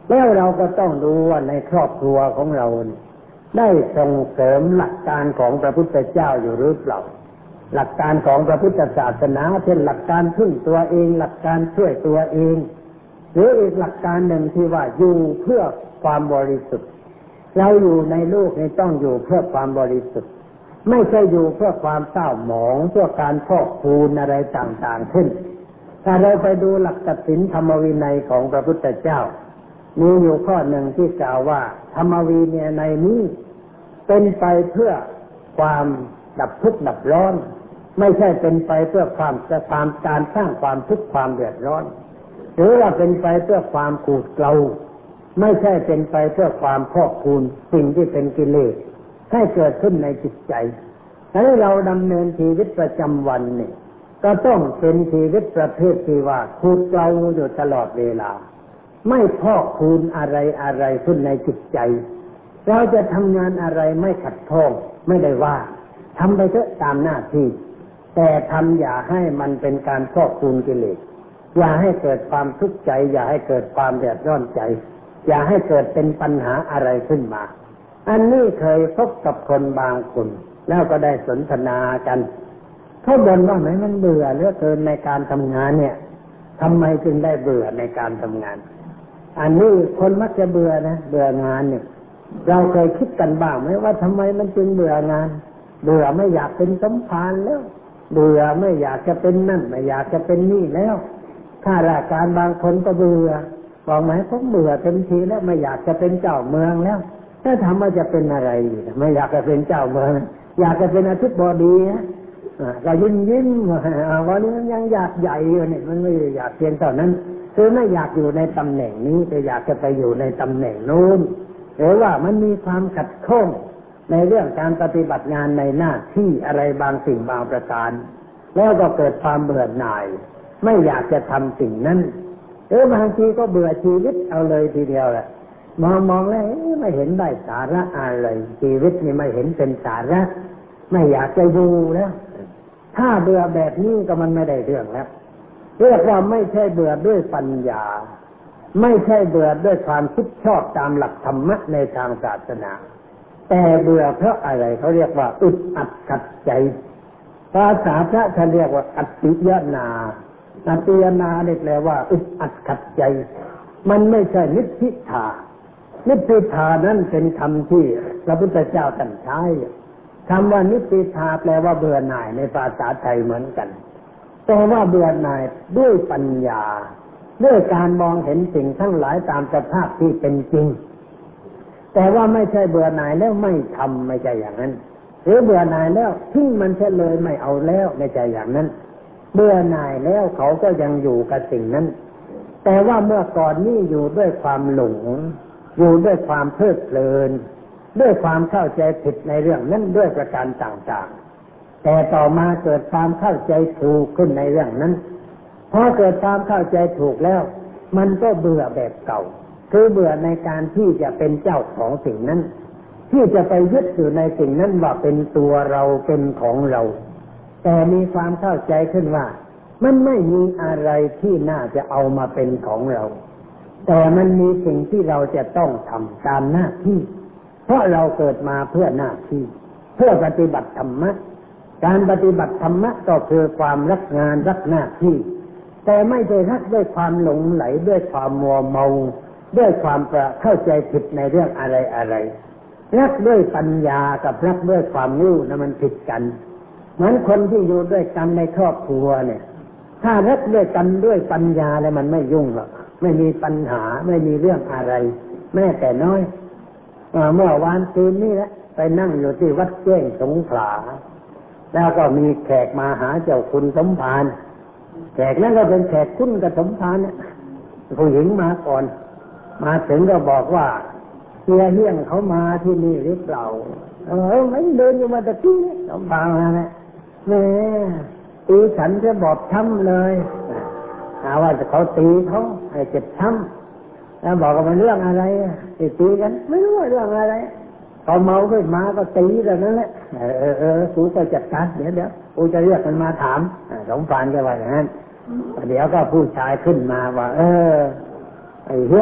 แล้วเราก็ต้องดูว่าในครอบครัวของเราได้ส่งเสริมหลักการของพระพุทธเจ้าอยู่หรือเปล่าหลักการของพระพุทธศาสนาเช่นหลักการพึ่งตัวเองหลักการช่วยตัวเองหรืออีกหลักการหนึ่งที่ว่าอยู่เพื่อความบริสุทธิ์เราอยู่ในโลกนี้ต้องอยู่เพื่อความบริสุทธิ์ไม่ใช่อยู่เพื่อความเศร้าหมองเพื่อการพอกพูนอะไรต่างๆขึ้นถ้าเราไปดูหลักศีลธรรมวินัยของพระพุทธเจ้ามีอยู่ข้อหนึ่งที่กล่าวว่าธรรมวินัยในนี้เป็นไปเพื่อความดับทุกข์ดับร้อนไม่ใช่เป็นไปเพื่อความการสร้างความทุกข์ความเดือดร้อนหรือว่าเป็นไปเพื่อความขูดเกลาไม่ใช่เป็นไปเพื่อความพอกพูนสิ่งที่เป็นกิเลสให้เกิดขึ้นในจิตใจให้เราดำเนินชีวิตประจำวันนี่ก็ต้องเป็นชีวิตประเภทที่ว่าขูดเกลาอยู่ตลอดเวลาไม่พอกพูนอะไรขึ้นในจิตใจเราจะทำงานอะไรไม่ขัดข้องไม่ได้ว่าทำไปเถอะตามหน้าที่แต่ทำอย่าให้มันเป็นการพอกพูนกิเลสอย่าให้เกิดความทุกข์ใจอย่าให้เกิดความเดือดร้อนใจอย่าให้เกิดเป็นปัญหาอะไรขึ้นมาอันนี้เคยพบกับคนบางคนแล้วก็ได้สนทนากันเขาบ่นว่าไหนมันเบื่อเหลือเกินในการทำงานเนี่ยทำไมจึงได้เบื่อในการทำงานอันนี้คนมักจะเบื่อนะเบื่องานเนี่ยเราเคยคิดกันบ้างไหมว่าทำไมมันจึงเบื่องานเบื่อไม่อยากเป็นสมภารแล้วเบื่อไม่อยากจะเป็นนั่นไม่อยากจะเป็นนี่แล้วข้าราชการบางคนก็เบื่อบอกไหมผมเบื่อเต็มทีแล้วไม่อยากจะเป็นเจ้าเมืองแล้วถ้าทำว่าจะเป็นอะไรไม่อยากจะเป็นเจ้าเมืองอยากจะเป็นอธิบดีก็ยิ้มวันนี้มันยังอยากใหญ่อยู่เนี่ยมันไม่อยากเพียงเท่านั้นคือไม่อยากอยู่ในตำแหน่งนี้แต่อยากจะไปอยู่ในตำแหน่งนู้นหรือว่ามันมีความขัดข้องในเรื่องการปฏิบัติงานในหน้าที่อะไรบางสิ่งบางประการแล้วก็เกิดความเบื่อหน่ายไม่อยากจะทำสิ่งนั้นบางทีก็เบื่อชีวิตเอาเลยทีเดียวแหละมองแล้วไม่เห็นได้สาระอะไรชีวิตนี่ไม่เห็นเป็นสาระไม่อยากจะอยู่แล้วถ้าเบื่อแบบนี้ก็มันไม่ได้เรื่องแล้วเรียกว่าไม่ใช่เบื่อด้วยปัญญาไม่ใช่เบื่อด้วยความคิดชอบตามหลักธรรมะในทางศาสนาแต่เบื่อเพราะอะไรเขาเรียกว่าอึดอัดขัดใจภาษาพระท่านเรียกว่าอัตติยนาอัตติยนาเนี่ยแปลว่าอึดอัดขัดใจมันไม่ใช่นิพพิทานิพพิทานั้นเป็นคำที่พระพุทธเจ้าท่านใช้คำว่านิพพิทาแปลว่าเบื่อหน่ายในภาษาไทยเหมือนกันแต่ว่าเบื่อหน่ายด้วยปัญญาด้วยการมองเห็นสิ่งทั้งหลายตามสภาพที่เป็นจริงแต่ว่าไม่ใช่เบื่อหน่ายแล้วไม่ทำไม่ใช่อย่างนั้นหรือเบื่อหน่ายแล้วทิ้งมันเฉยเลยไม่เอาแล้วไม่ใช่อย่างนั้นเบื่อหน่ายแล้วเขาก็ยังอยู่กับสิ่งนั้นแต่ว่าเมื่อก่อนนี้อยู่ด้วยความหลงอยู่ด้วยความเพลิดเพลินด้วยความเข้าใจผิดในเรื่องนั้นด้วยประการต่างๆแต่ต่อมาเกิดความเข้าใจถูกขึ้นในเรื่องนั้นพอเกิดความเข้าใจถูกแล้วมันก็เบื่อแบบเก่าคือเบื่อในการที่จะเป็นเจ้าของสิ่งนั้นที่จะไปยึดอยู่ในสิ่งนั้นว่าเป็นตัวเราเป็นของเราแต่มีความเข้าใจขึ้นว่ามันไม่มีอะไรที่น่าจะเอามาเป็นของเราแต่มันมีสิ่งที่เราจะต้องทำตามหน้าที่เพราะเราเกิดมาเพื่อหน้าที่เพื่อปฏิบัติธรรมะการปฏิบัติธรรมะก็คือความรักงานรักหน้าที่แต่ไม่ได้รักด้วยความหลงไหลด้วยความมัวเมาด้วยความเข้าใจผิดในเรื่องอะไรรักด้วยปัญญากับรักด้วยความรู้นะมันผิดกันเหมือนคนที่อยู่ด้วยกันในครอบครัวเนี่ยถ้ารักด้วยกันด้วยปัญญาแล้วมันไม่ยุ่งหรอกไม่มีปัญหาไม่มีเรื่องอะไรแม้แต่น้อยเมื่อวานคืนนี้แหละไปนั่งอยู่ที่วัดแจ้งสงขลาแล้วก็มีแขกมาหาเจ้าคุณสมภารแขกนั้นก็เป็นแขกคุ้นกับสมภารเนี่ยผู้หญิงมาก่อนมาถึงก็บอกว่าเฮียงเขามาที่นี่หรือเปล่าไม่เดินอยู่มาแต่ที่นี่สมภารนะแม่ตีฉันจะบอบช้ำเลยว่าเขาตีเขาให้เจ็บช้ำแล้วบอกว่ามันเรื่องอะไรตีกันไม่รู้ว่าเรื่องอะไรเขาเมาขึ้นมาก็ตีแต่นั้นแหละกูก็จัดการเดี๋ยวกูจะเรียกมันมาถามสมภารก็ว่าอย่างนั้นเดี๋ยวก็ผู้ชายขึ้นมาว่าไอ้เฮีย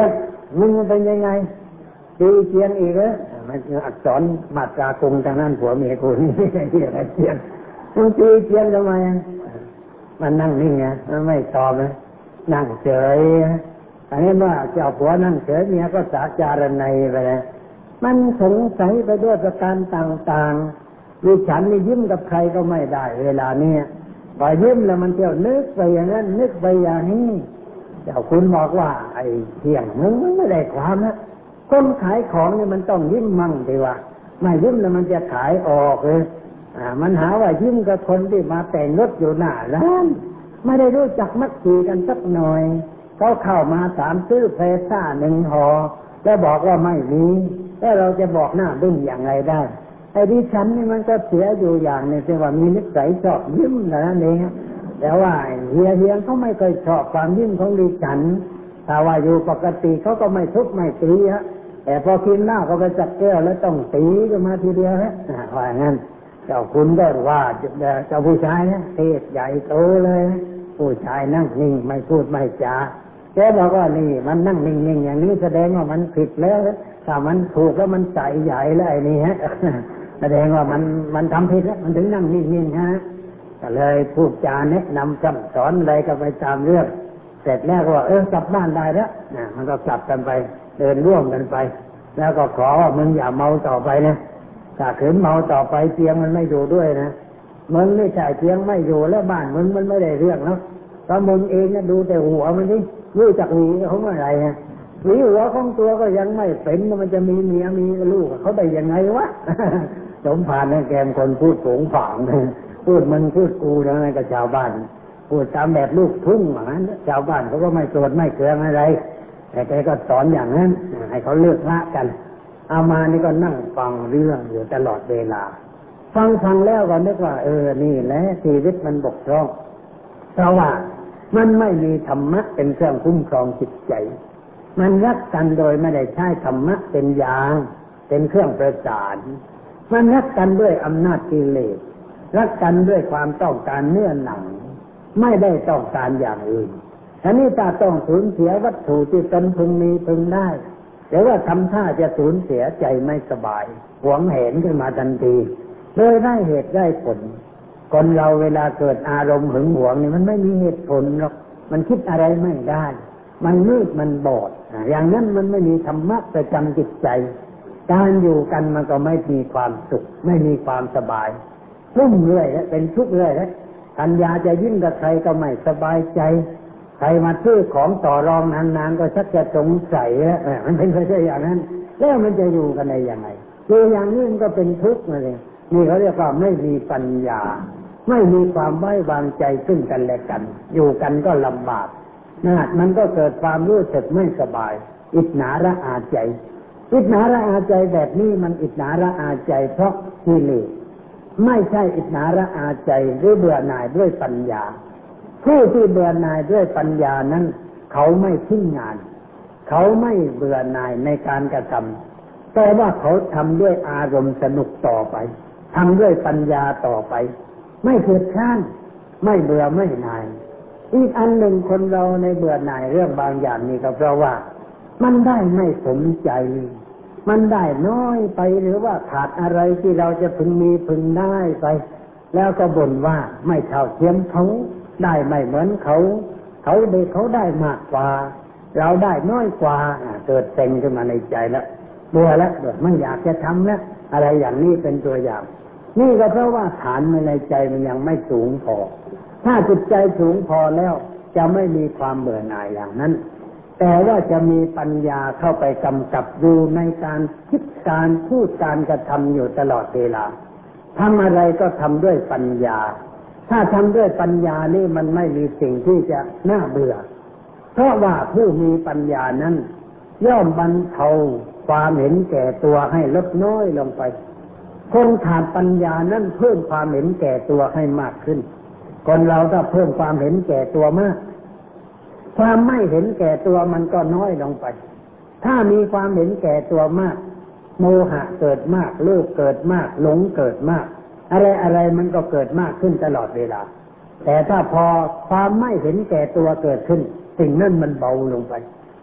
มึงเป็นยังไงตีเจียนอีกเหรอมันอักษรมาตรากงทางนั้นผัวเมียกูนี่เรียกเจียนมึงตีเจียนทำไมมันนั่งนิ่งไงมันไม่ตอบเลยนั่งเฉยอันนี้ว่าเจ้าผัวนั่งเฉยเมียก็สาจารณัยไปเลยมันสงสัยไปด้วยประการต่างๆดิฉันนี่ยิ้มกับใครก็ไม่ได้เวลานี้พอยิ้มแล้วมันเที่ยวนึกไปอย่างนั้นนึกไปอย่างนี้เจ้าคุณบอกว่าไอ้เที่ยงมึงไม่ได้ความนะคนขายของเนี่ยมันต้องยิ้มมั่งดีว่าไม่ยิ้มแล้วมันจะขายออกเลยมันหาว่ายิ้มกับคนที่มาแต่งรถอยู่หน้าร้านไม่ได้รู้จักมักจีกันสักหน่อยเขาเข้ามาถามซื้อเพรซ่า1 ห่อแล้วบอกว่าไม่มีแล้วเราจะบอกหน้าบึ้งอย่างไรได้ไอ้ดิฉันนี่มันก็เสียอยู่อย่างนึงที่ว่ามีนิสัยชอบยิ้มนั่นเองแต่ว่าเฮียเขาไม่เคยชอบความยิ้มของดิฉันถ้าว่าอยู่ปกติเขาก็ไม่ทุบไม่ตีฮะแต่พอกินเหล้าก็ไปจับแก้วแล้วต้องตีกันมาทีเดียวฮะว่างั้นเจ้าคุณก็ว่าเจ้าผู้ชายนะเทศใหญ่โตเลยผู้ชายนั่งนิ่งไม่พูดไม่จาแกบอกว่านี่มันนั่งนิ่งๆอย่างนี้แสดงว่ามันผิดแล้วถ้ามันถูกแล้วมันใจใหญ่แล้วไอ้นี่ฮะแสดงว่ามันทำผิดแล้วมันถึงนั่งนิ่งๆฮะก็เลยพูดจาแนะนำสั่งสอนอะไรก็ไปตามเรื่องเสร็จแล้วก็ว่ากลับบ้านได้แล้วมันก็กลับกันไปเดินร่วมกันไปแล้วก็ขอว่ามึงอย่าเมาต่อไปนะถ้าขืนเมาต่อไปเตียงมันไม่อยู่ด้วยนะมึงไม่ใช่เตียงไม่อยู่แล้วบ้านมึงมันไม่ได้เรื่องแล้วเพราะมึงเองนะดูแต่หัวมันดิรู้จักหวีเขาเมื่อไหร่ฮะหวีหัวของตัวก็ยังไม่เป็นมันจะมีเมียมีลูกเขาได้ยังไงวะสมภารนั่นแกมคนพูดโผงผางพูดมันพูดกูอะไรกับชาวบ้านพูดตามแบบลูกทุ่งอย่างนั้นชาวบ้านเขาก็ไม่โกรธไม่เคืองอะไรแต่แกก็สอนอย่างนั้นให้เขาเลิกละกันเอามานี่ก็นั่งฟังเรื่องอยู่ตลอดเวลาฟังแล้วก็นึกว่านี่แหละชีวิตมันบกพร่องเพราะว่ามันไม่มีธรรมะเป็นเครื่องคุ้มครองจิตใจมันรักกันโดยไม่ได้ใช้ธรรมะเป็นยางเป็นเครื่องประสานมันรักกันด้วยอำนาจกิเลสรักกันด้วยความต้องการเนื้อหนังไม่ได้ต้องการอย่างอื่นอันนี้ถ้าต้องสูญเสียวัตถุที่ตนพึงมีพึงได้แต่ว่าทำท่าจะสูญเสียใจไม่สบายหวงแหนขึ้นมาทันทีโดยได้เหตุได้ผลคนเราเวลาเกิดอารมณ์หึงหวงนี่มันไม่มีเหตุผลหรอกมันคิดอะไรไม่ได้มันมืดมันบอดอย่างนั้นมันไม่มีธรรมะประจำจิตใจการอยู่กันมันก็ไม่มีความสุขไม่มีความสบายรุ่มเรื่อยและเป็นทุกข์เรื่อยและปัญญาจะยิ้มกับใครก็ไม่สบายใจใครมาซื้อของต่อรองนานๆก็ชักจะสงสัยแล้วมันเป็นไปได้อย่างนั้นแล้วมันจะอยู่กันได้ยังไงคืออย่างนี้มันก็เป็นทุกข์เลยนี่เขาเรียกว่าไม่มีปัญญาไม่มีความไว้วางใจซึ่งกันและกันอยู่กันก็ลำบากมันก็เกิดความรู้สึกไม่สบายอิจฉาระอาใจอิจฉาระอาใจแบบนี้มันอิจฉาระอาใจเพราะกิเลสไม่ใช่อิจฉาระอาใจหรือเบื่อหน่ายด้วยปัญญาผู้ที่เบื่อหน่ายด้วยปัญญานั้นเขาไม่ทิ้งงานเขาไม่เบื่อหน่ายในการกระทำแต่ว่าเขาทำด้วยอารมณ์สนุกต่อไปทำด้วยปัญญาต่อไปไม่เกิดข้านไม่เบื่อไม่หน่ายอีกอันหนึ่งคนเราในเบื่อหน่ายเรื่องบางอย่างนี่ก็เพราะว่ามันได้ไม่สมใจมันได้น้อยไปหรือว่าขาดอะไรที่เราจะพึงมีพึงได้ไปแล้วก็บ่นว่าไม่เท่าเทียมเขาได้ไม่เหมือนเขาได้มากกว่าเราได้น้อยกว่าเกิดเต็งขึ้นมาในใจแล้วเบื่อแล้วไม่อยากจะทำแล้วอะไรอย่างนี้เป็นตัวอย่างนี่ก็เพราะว่าฐานในใจมันยังไม่สูงพอถ้าจิตใจสูงพอแล้วจะไม่มีความเบื่อหน่ายอย่างนั้นแต่ว่าจะมีปัญญาเข้าไปกำกับดูในการคิดการพูดการกระทำอยู่ตลอดเวลาทำอะไรก็ทำด้วยปัญญาถ้าทำด้วยปัญญานี่มันไม่มีสิ่งที่จะน่าเบื่อเพราะว่าผู้มีปัญญานั้นย่อมบรรเทาความเห็นแก่ตัวให้ลดน้อยลงไปคนขาดปัญญานั้นเพิ่มความเห็นแก่ตัวให้มากขึ้นคนเราถ้าเพิ่มความเห็นแก่ตัวมากความไม่เห็นแก่ตัวมันก็น้อยลงไปถ้ามีความเห็นแก่ตัวมากโมหะเกิดมากโลภเกิดมากหลงเกิดมากอะไรมันก็เกิดมากขึ้นตลอดเวลาแต่ถ้าพอความไม่เห็นแก่ตัวเกิดขึ้นสิ่งนั้นมันเบาลงไป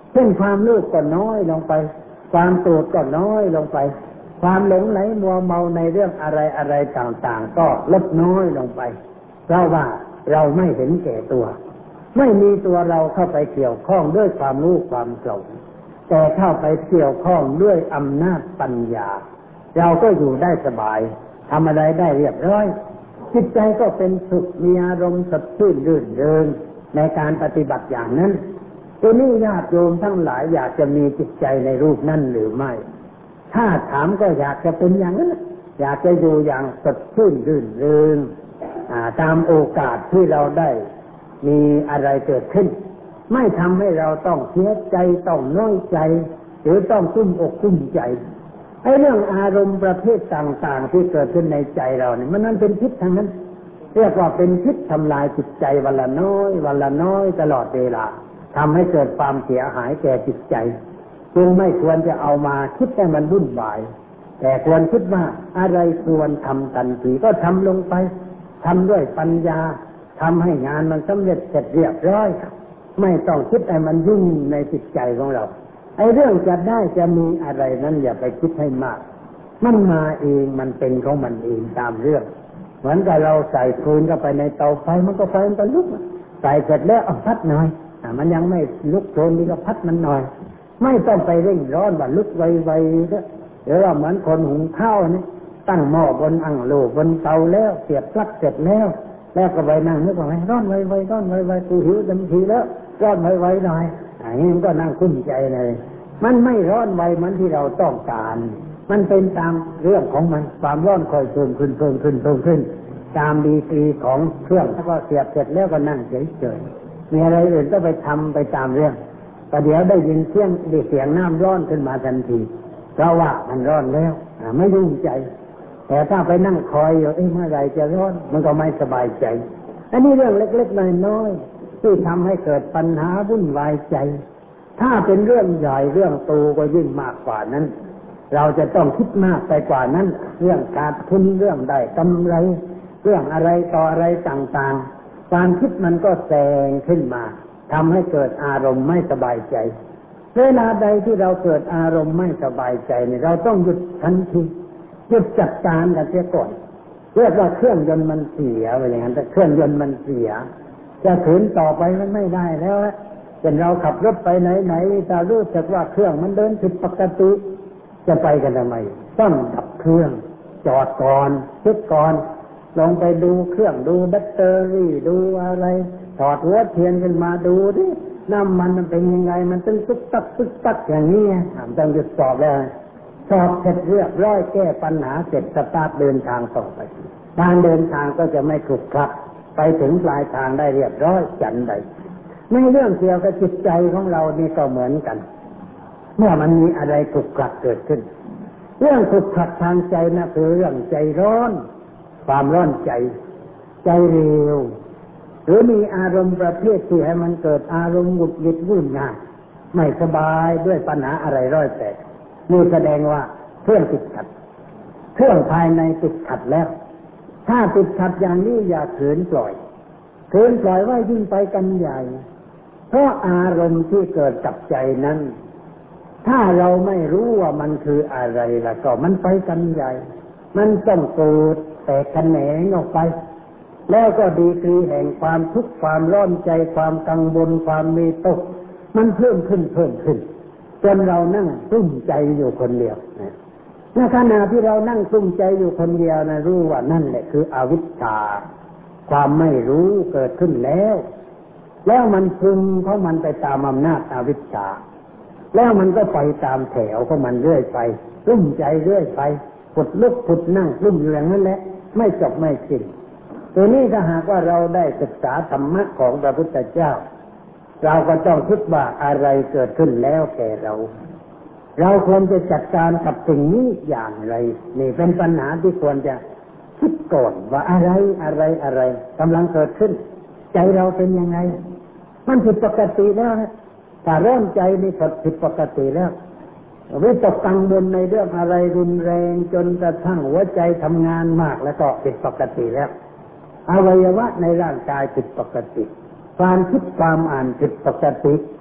เช่นความรู้ก็น้อยลงไปความโกรธก็น้อยลงไปความหลงไหลมัวเมาในเรื่องอะไรต่างๆก็ลดน้อยลงไปเพราะว่าเราไม่เห็นแก่ตัวไม่มีตัวเราเข้าไปเกี่ยวข้องด้วยความรู้ความโกรธแต่เข้าไปเกี่ยวข้องด้วยอำนาจปัญญาเราก็อยู่ได้สบายทำอะไรได้เรียบร้อยจิตใจก็เป็นสุขมีอารมณ์สดชื่นรื่นเริงในการปฏิบัติอย่างนั้นทีนี้ญาติโยมทั้งหลายอยากจะมีจิตใจในรูปนั้นหรือไม่ถ้าถามก็อยากจะเป็นอย่างนั้นอยากจะอยู่อย่างสดชื่นรื่นเริงตามโอกาสที่เราได้มีอะไรเกิดขึ้นไม่ทำให้เราต้องเสียใจต้องน้อยใจหรือต้องกุ้มอกกุ้มใจไอ้เรื่องอารมณ์ประเภทต่างๆที่เกิดขึ้นในใจเราเนี่ยมันเป็นพิษทั้งนั้นเรียกว่าเป็นพิษทำลายจิตใจวันละน้อยวันละน้อยตลอดเวลาทำให้เกิดความเสียหายแก่จิตใจจึงไม่ควรจะเอามาคิดให้มันวุ่นวายแต่ควรคิดว่าอะไรควรทำทันทีก็ทำลงไปทำด้วยปัญญาทำให้งานมันสำเร็จเสร็จเรียบร้อยไม่ต้องคิดให้มันยุ่งในจิตใจของเราไอ้เรื่องจะได้จะมีอะไรนั้นอย่าไปคิดให้มากมันมาเองมันเป็นของมันเองตามเรื่องเหมือนกับเราใส่ฟืนเข้าไปในเตาไฟมันก็ไฟมันก็ลุกใส่เสร็จแล้วเอาพัดหน่อยมันยังไม่ลุกโชนนี่ก็พัดมันหน่อยไม่ต้องไปเร่งร้อนว่าลุกไวๆนะเดี๋ยวว่าเหมือนคนหุงข้าวนี่ตั้งหม้อบนอ่างโลบนเตาแล้วเสียบปลั๊กเสร็จแล้วก็ไปนั่งนึกว่าร้อนไวๆร้อนไวๆกูหิวเต็มทีแล้วร้อนไวๆหน่อยอย่างนี้มันก็นั่งคุ้มใจเลยมันไม่ร้อนไวเหมือนที่เราต้องการมันเป็นตามเรื่องของมันความร้อนค่อยเพิ่มขึ้นตามดีกรีของเครื่องแล้วก็เสียบเสร็จแล้วก็นั่งเฉยๆมีอะไรอื่นก็ไปทำไปตามเรื่องแต่เดี๋ยวได้ยินเสียงน้ำร้อนขึ้นมาทันทีเพราะว่ามันร้อนแล้วไม่ยุ่งใจแต่ถ้าไปนั่งคอยอยู่เมื่อไรจะร้อนมันก็ไม่สบายใจอันนี้เรื่องเล็กๆน้อยๆที่ทำให้เกิดปัญหาวุ่นวายใจถ้าเป็นเรื่องใหญ่เรื่องโตก็ยิ่งมากกว่านั้นเราจะต้องคิดมากไปกว่านั้นเรื่องขาดทุนเรื่องได้กำไรเรื่องอะไรต่ออะไรต่างๆความคิดมันก็แซงขึ้นมาทำให้เกิดอารมณ์ไม่สบายใจเวลาใดที่เราเกิดอารมณ์ไม่สบายใจเนี่ยเราต้องหยุดทันทีหยุดจัดการกันเสียก่อนเรียกว่าเครื่องยนต์มันเสียไปอย่างนั้นแต่เครื่องยนต์มันเสียจะขืนต่อไปมันไม่ได้แล้วเป็นเราขับรถไปไหนๆแต่รู้สึกว่าเครื่องมันเดินผิดปกติจะไปกันทำไมต้องดับเครื่องจอดก่อนเช็คก่อนลงไปดูเครื่องดูแบตเตอรี่ดูอะไรถอดหัวเทียนขึ้นมาดูดิน้ำมันเป็นยังไงมันตึ๊กตักอย่างนี้ต้องหยุดสอบแล้วสอบเสร็จเรียบร้อยแก้ปัญหาเสร็จสตาร์ทเดินทางต่อไปการเดินทางก็จะไม่ขรุขระไปถึงปลายทางได้เรียบร้อยจันใดในเรื่องเกี่ยวกับจิตใจของเรานี่ก็เหมือนกันเมื่อมันมีอะไรขรุขระเกิดขึ้นเรื่องขรุขระทางใจนะคือเรื่องใจร้อนความร้อนใจเร็วหรือมีอารมณ์ประเภทที่ให้มันเกิดอารมณ์หงุดหงิดวุ่นวายไม่สบายด้วยปัญหาอะไรร้อยแปดนี่แสดงว่าเครื่องติดขัดเครื่องภายในติดขัดแล้วถ้าติดขัดอย่างนี้อย่าขืนปล่อยไว้ยิ่งไปกันใหญ่เพราะอารมณ์ที่เกิดกับใจนั้นถ้าเราไม่รู้ว่ามันคืออะไรแล้วก็มันไปกันใหญ่มันต้องเกิดแตกแขนงออกไปแล้วก็ดีกรีแห่งความทุกข์ความร้อนใจความกังวลความมีตกมันเพิ่มขึ้นจนเรานั่งตุ้มใจอยู่คนเดียวในขณะที่เรานั่งตุ้มใจอยู่คนเดียวนะรู้ว่านั่นแหละคืออวิชชาความไม่รู้เกิดขึ้นแล้วมันซึมเพราะมันไปตามอำนาจอวิชชาแล้วมันก็ไปตามแถวของมันเรื่อยไปตุ้มใจเรื่อยไปผุดลุกผุดนั่งตุ้มอยู่อย่างนั้นแหละไม่จบไม่สิ้นตัวนี้ถ้าหากว่าเราได้ศึกษาธรรมะของพระพุทธเจ้าเราก็ต้องคิดว่าอะไรเกิดขึ้นแล้วแก่เราควรจะจัดการกับสิ่งนี้อย่างไรนี่เป็นปัญหาที่ควรจะคิดก่อนว่าอะไรกำลังเกิดขึ้นใจเราเป็นยังไงมันผิดปกติแล้วนะถ้าเริ่มใจนี่ผิดปกติแล้ววิตกกังวลในเรื่องอะไรรุนแรงจนกระทั่งหัวใจทำงานมากแล้วก็ผิดปกติแล้วอวัยวะในร่างกายผิดปกติความคิดความอ่านผิดปกติ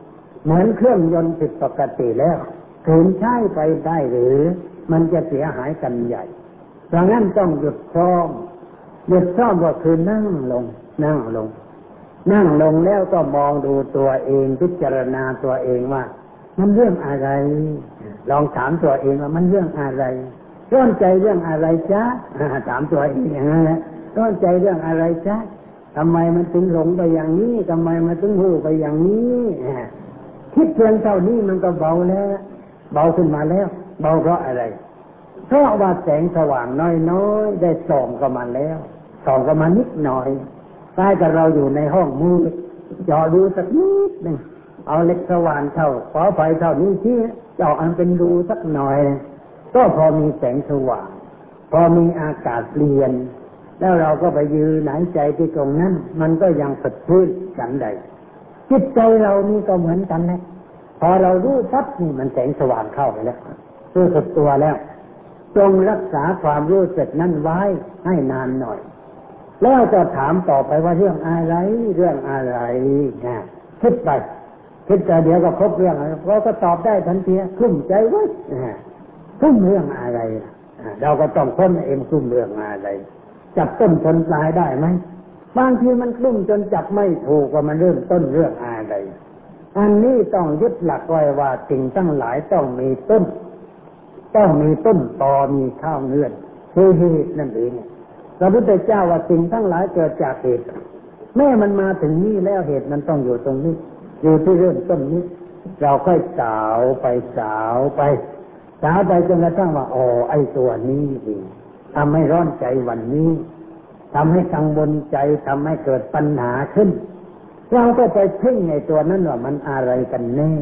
เหมือนเครื่องยนต์ผิดปกติแล้วขืนใช้ไปได้หรือมันจะเสียหายกันใหญ่ดังนั้นต้องหยุดซ่อมก็คือนั่งลงแล้วก็มองดูตัวเองพิจารณาตัวเองว่ามันเรื่องอะไรลองถามตัวเองว่ามันเรื่องอะไรร้อนใจเรื่องอะไรจ๊ะถามตัวเองอย่างนั้นแหละร้อนใจเรื่องอะไรจ๊ะทำไมมันถึงหลงไปอย่างนี้ทำไมมันถึงหูไปอย่างนี้คิดเพียงเท่านี้มันก็เบาแล้วเบาขึ้นมาแล้วเบาเพราะอะไรเพราะว่าแสงสว่างน้อยๆได้ส่องเข้ามาแล้วส่องเข้ามานิดหน่อยใกล้กับเราอยู่ในห้องมืดเจาะดูสักนิดนึงเอาเล็กสว่านเท่าขอไฟเท่านี้ที่เจาะอันเป็นรูสักหน่อยก็พอมีแสงสว่างพอมีอากาศเปลี่ยนแล้วเราก็ไปยืนหายใจที่ตรงนั้นมันก็ยังสดชื่นฉันใดจิตใจเรานี่ก็เหมือนกันนะพอเรารู้ปั๊บนี่มันแสงสว่างเข้าไปแล้วรู้สึกตัวแล้วจงรักษาความรู้สึกนั้นไว้ให้นานหน่อยแล้วจะถามต่อไปว่าเรื่องอะไรคิดไปเดี๋ยวก็ครบเรื่องเราก็ตอบได้ทันทีคลุ้มใจไว้คลุ้มเรื่องอะไรเราก็ต้องค้นเองคลุ้มเรื่องอะไรจับต้นชนปลายได้ไหมบางทีมันคลุ้มจนจับไม่ถูกว่ามันเริ่มต้นเรื่องอะไรอันนี้ต้องยึดหลักไว้ว่าสิ่งทั้งหลายต้องมีต้นตอมีข้าวเงื่อนคือเหตุนั่นเองพระพุทธเจ้าว่าสิ่งทั้งหลายเกิดจากเหตุแม้มันมาถึงนี่แล้วเหตุมันต้องอยู่ตรงนี้อยู่ที่เริ่มต้นนี้เราค่อยสาวไปจนกระทั่งว่าไอ้ตัวนี้เองทำให้ร้อนใจวันนี้ทำให้กังวลใจทำให้เกิดปัญหาขึ้นเราก็ไปเพ่งในตัวนั้นว่ามันอะไรกันแน่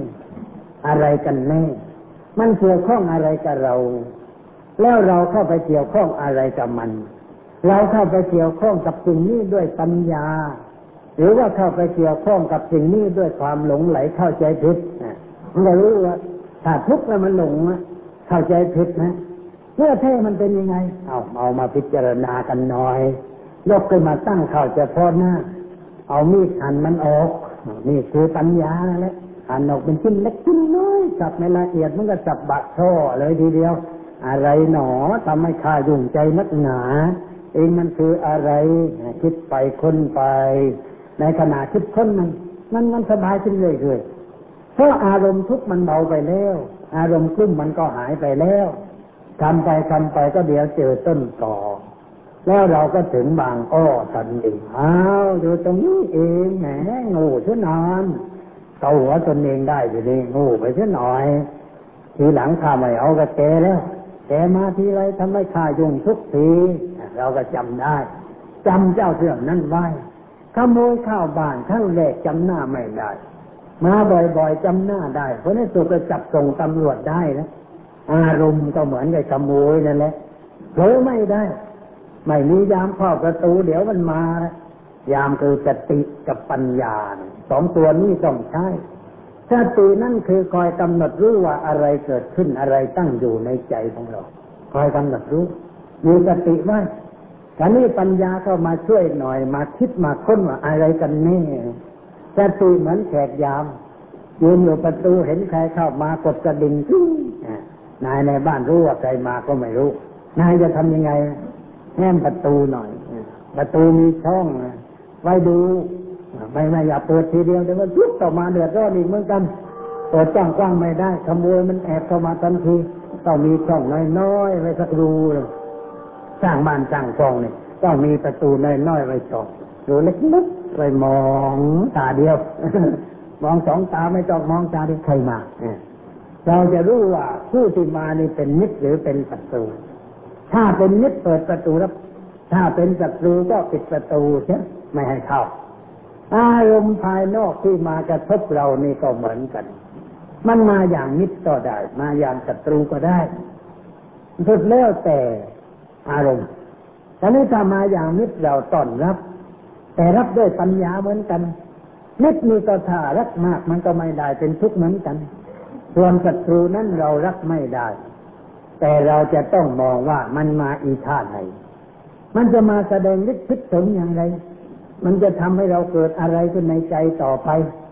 มันเกี่ยวข้องอะไรกับเราแล้วเราเข้าไปเกี่ยวข้องอะไรกับมันเราเข้าไปเกี่ยวข้องกับสิ่งนี้ด้วยปัญญาหรือว่าเข้าไปเกี่ยวข้องกับสิ่งนี้ด้วยความหลงไหลเข้าใจผิดมันก็รู้ว่าถ้าทุกข์แล้วมันหลงเข้าใจผิดนะเมื่อแท้มันเป็นยังไงเอามาพิจารณากันหน่อยยกขึ้นมาตั้งเข้าเฉพาะหน้าเอามีดหั่นมันออกนี่คือปัญญาแหละหั่นออกเป็นชิ้นเล็กชิ้นน้อยจับไม่ละเอียดมันก็จับบะช่อเลยทีเดียวอะไรหนอทำให้ข้ายุ่งใจนักหนาเองมันคืออะไรคิดไปค้นไปในขณะคิดค้นมันสบายขึ้นเรื่อยๆเพราะอารมณ์ทุกข์มันเบาไปแล้วอารมณ์กลุ้มมันก็หายไปแล้วทำไปก็เดี๋ยวเจอต้นต่อแล้วเราก็ถึงบางอ้อทันทีอยู่ตรงนี้เองแหมงูเสียนานเกาหัวตนเองได้ทีนี้งูไปเสียหน่อยทีหลังข้าไม่เอากระแกแล้วแกมาทีไรทำให้ข้ายุ่งทุกทีเราก็จำได้จำเจ้าเรื่องนั้นไว้ขโมยข้าวบ้านครั้งแรกจำหน้าไม่ได้มาบ่อยๆจำหน้าได้เพราะในสุดก็จับส่งตำรวจได้นะอารมณ์ก็เหมือนกับขโมยนั่นแหละเผลอไม่ได้ไม่มียามเข้าประตูเดี๋ยวมันมายามคือสติกับปัญญาสองตัวนี้ต้องใช้สตินั่นคือคอยกำหนดรู้ว่าอะไรเกิดขึ้นอะไรตั้งอยู่ในใจของเราคอยกำหนดรู้มีสติไว้แต่นี่ปัญญาเข้ามาช่วยหน่อยมาคิดมาค้นว่าอะไรกันแน่สติเหมือนแขกยามยืนอยู่ประตูเห็นใครเข้ามากดกระดิ่งนายในบ้านรู้ว่าใครมาก็ไม่รู้นายจะทำยังไงแง้มประตูหน่อยประตูมีช่องไว้ดูไม่อย่าเปิดทีเดียวเดี๋ยวมันลุกต่อมาเดือดร้อนอีกเหมือนกันเปิดกว้างไม่ได้ขโมยมันแอบเข้ามาทันทีต้องมีช่องน้อยๆไว้สักรูสร้างบ้านสร้างช่องนี่ต้องมีประตูน้อยๆไว้ช่องรูเล็กๆไว้มองตาเดียวมองสองตาไม่ต้องมองตาเดียวใครมาเราจะรู้ว่าผู้ที่มานี่เป็นมิตรหรือเป็นศัตรูถ้าเป็นมิตรเปิดประตูรับถ้าเป็นศัตรูก็ปิดประตูใช่ไม่ให้เข้าอารมณ์ภายนอกที่มากระทบเรานี่ก็เหมือนกันมันมาอย่างมิตรก็ได้มาอย่างศัตรูก็ได้สุดแล้วแต่อารมณ์แต่นี่ถ้ามาอย่างมิตรเราต้อนรับแต่รับด้วยปัญญาเหมือนกันมิตรมีก็ถ้ารักมากมันก็ไม่ได้เป็นทุกข์เหมือนกันส่วนศัตรูนั้นเรารักไม่ได้แต่เราจะต้องมองว่ามันมาอีท่าไหนมันจะมาแสดงฤทธิ์พิษสงอย่างไรมันจะทำให้เราเกิดอะไรขึ้นในใจต่อไป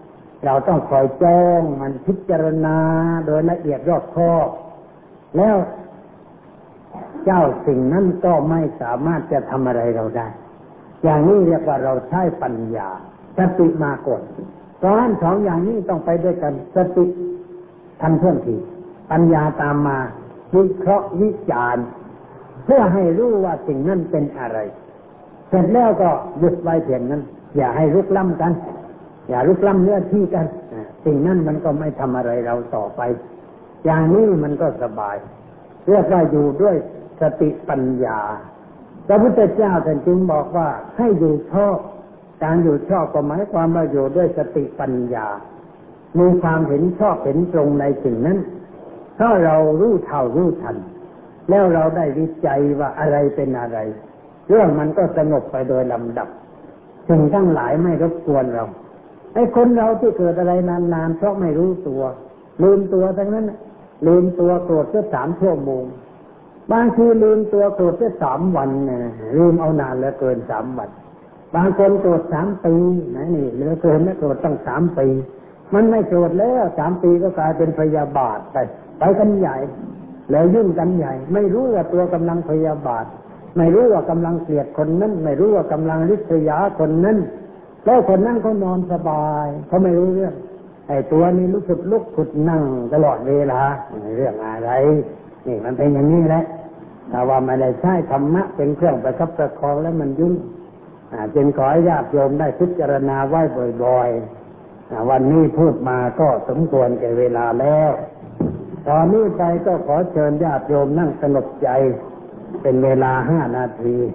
เราต้องคอยจ้องมันพิจารณาโดยละเอียดรอบคอบแล้วเจ้าสิ่งนั้นก็ไม่สามารถจะทำอะไรเราได้อย่างนี้เรียกว่าเราใช้ปัญญาสติมาก่อนเพราะฉะนั้นสองอย่างนี้ต้องไปด้วยกันสติทันท่วงทีปัญญาตามมาวิเคราะห์วิจารณ์เพื่อให้รู้ว่าสิ่งนั้นเป็นอะไรเสร็จแล้วก็หยุดไว้เพียงนั้นอย่าให้ลุกล้ำกันอย่าลุกล้ำเนื้อที่กันสิ่งนั้นมันก็ไม่ทำอะไรเราต่อไปอย่างนี้มันก็สบายเรียกว่าอยู่ด้วยสติปัญญาพระพุทธเจ้าท่านจึงบอกว่าให้อยู่ชอบการอยู่ชอบก็หมายความว่าอยู่ด้วยสติปัญญามีความเห็นชอบเห็นตรงในสิ่งนั้นถ้าเรารู้เท่ารู้ทันแล้วเราได้วิจัยว่าอะไรเป็นอะไรเรื่องมันก็สงบไปโดยลำดับสิ่งทั้งหลายไม่รบกวนเราไอ้คนเราที่เกิดอะไรนานๆเพราะไม่รู้ตัวลืมตัวทั้งนั้นลืมตัวโกรธแค่3 ชั่วโมงบางทีลืมตัวโกรธแค่3 วันลืมเอานานเหลือเกิน3 วันบางคนโกรธ3 ปีนะนี่เหลือเกินนะโกรธตั้ง3 ปีมันไม่โกรธแล้ว3 ปีก็กลายเป็นพยาบาทไปกันใหญ่แล้วยุ่งกันใหญ่ไม่รู้ว่าตัวกำลังพยาบาทไม่รู้ว่ากำลังเกลียดคนนั้นไม่รู้ว่ากำลังริษยาคนนั้นแล้วคนนั้นเขานอนสบายเขาไม่รู้เรื่องไอ้ตัวนี้รู้สึกลุกขุดนั่งตลอดเวลาเรื่องอะไรนี่มันเป็นอย่างนี้แหละถ้าว่าไม่ได้ใช้ธรรมะเป็นเครื่องประคับประคองแล้วมันยุ่งจึงขอให้ญาติโยมได้พิจารณาไว้บ่อยๆวันนี้พูดมาก็สมควรแก่เวลาแล้วตอนนี้ไปก็ขอเชิญญาติโยมนั่งสงบใจเป็นเวลา5 นาที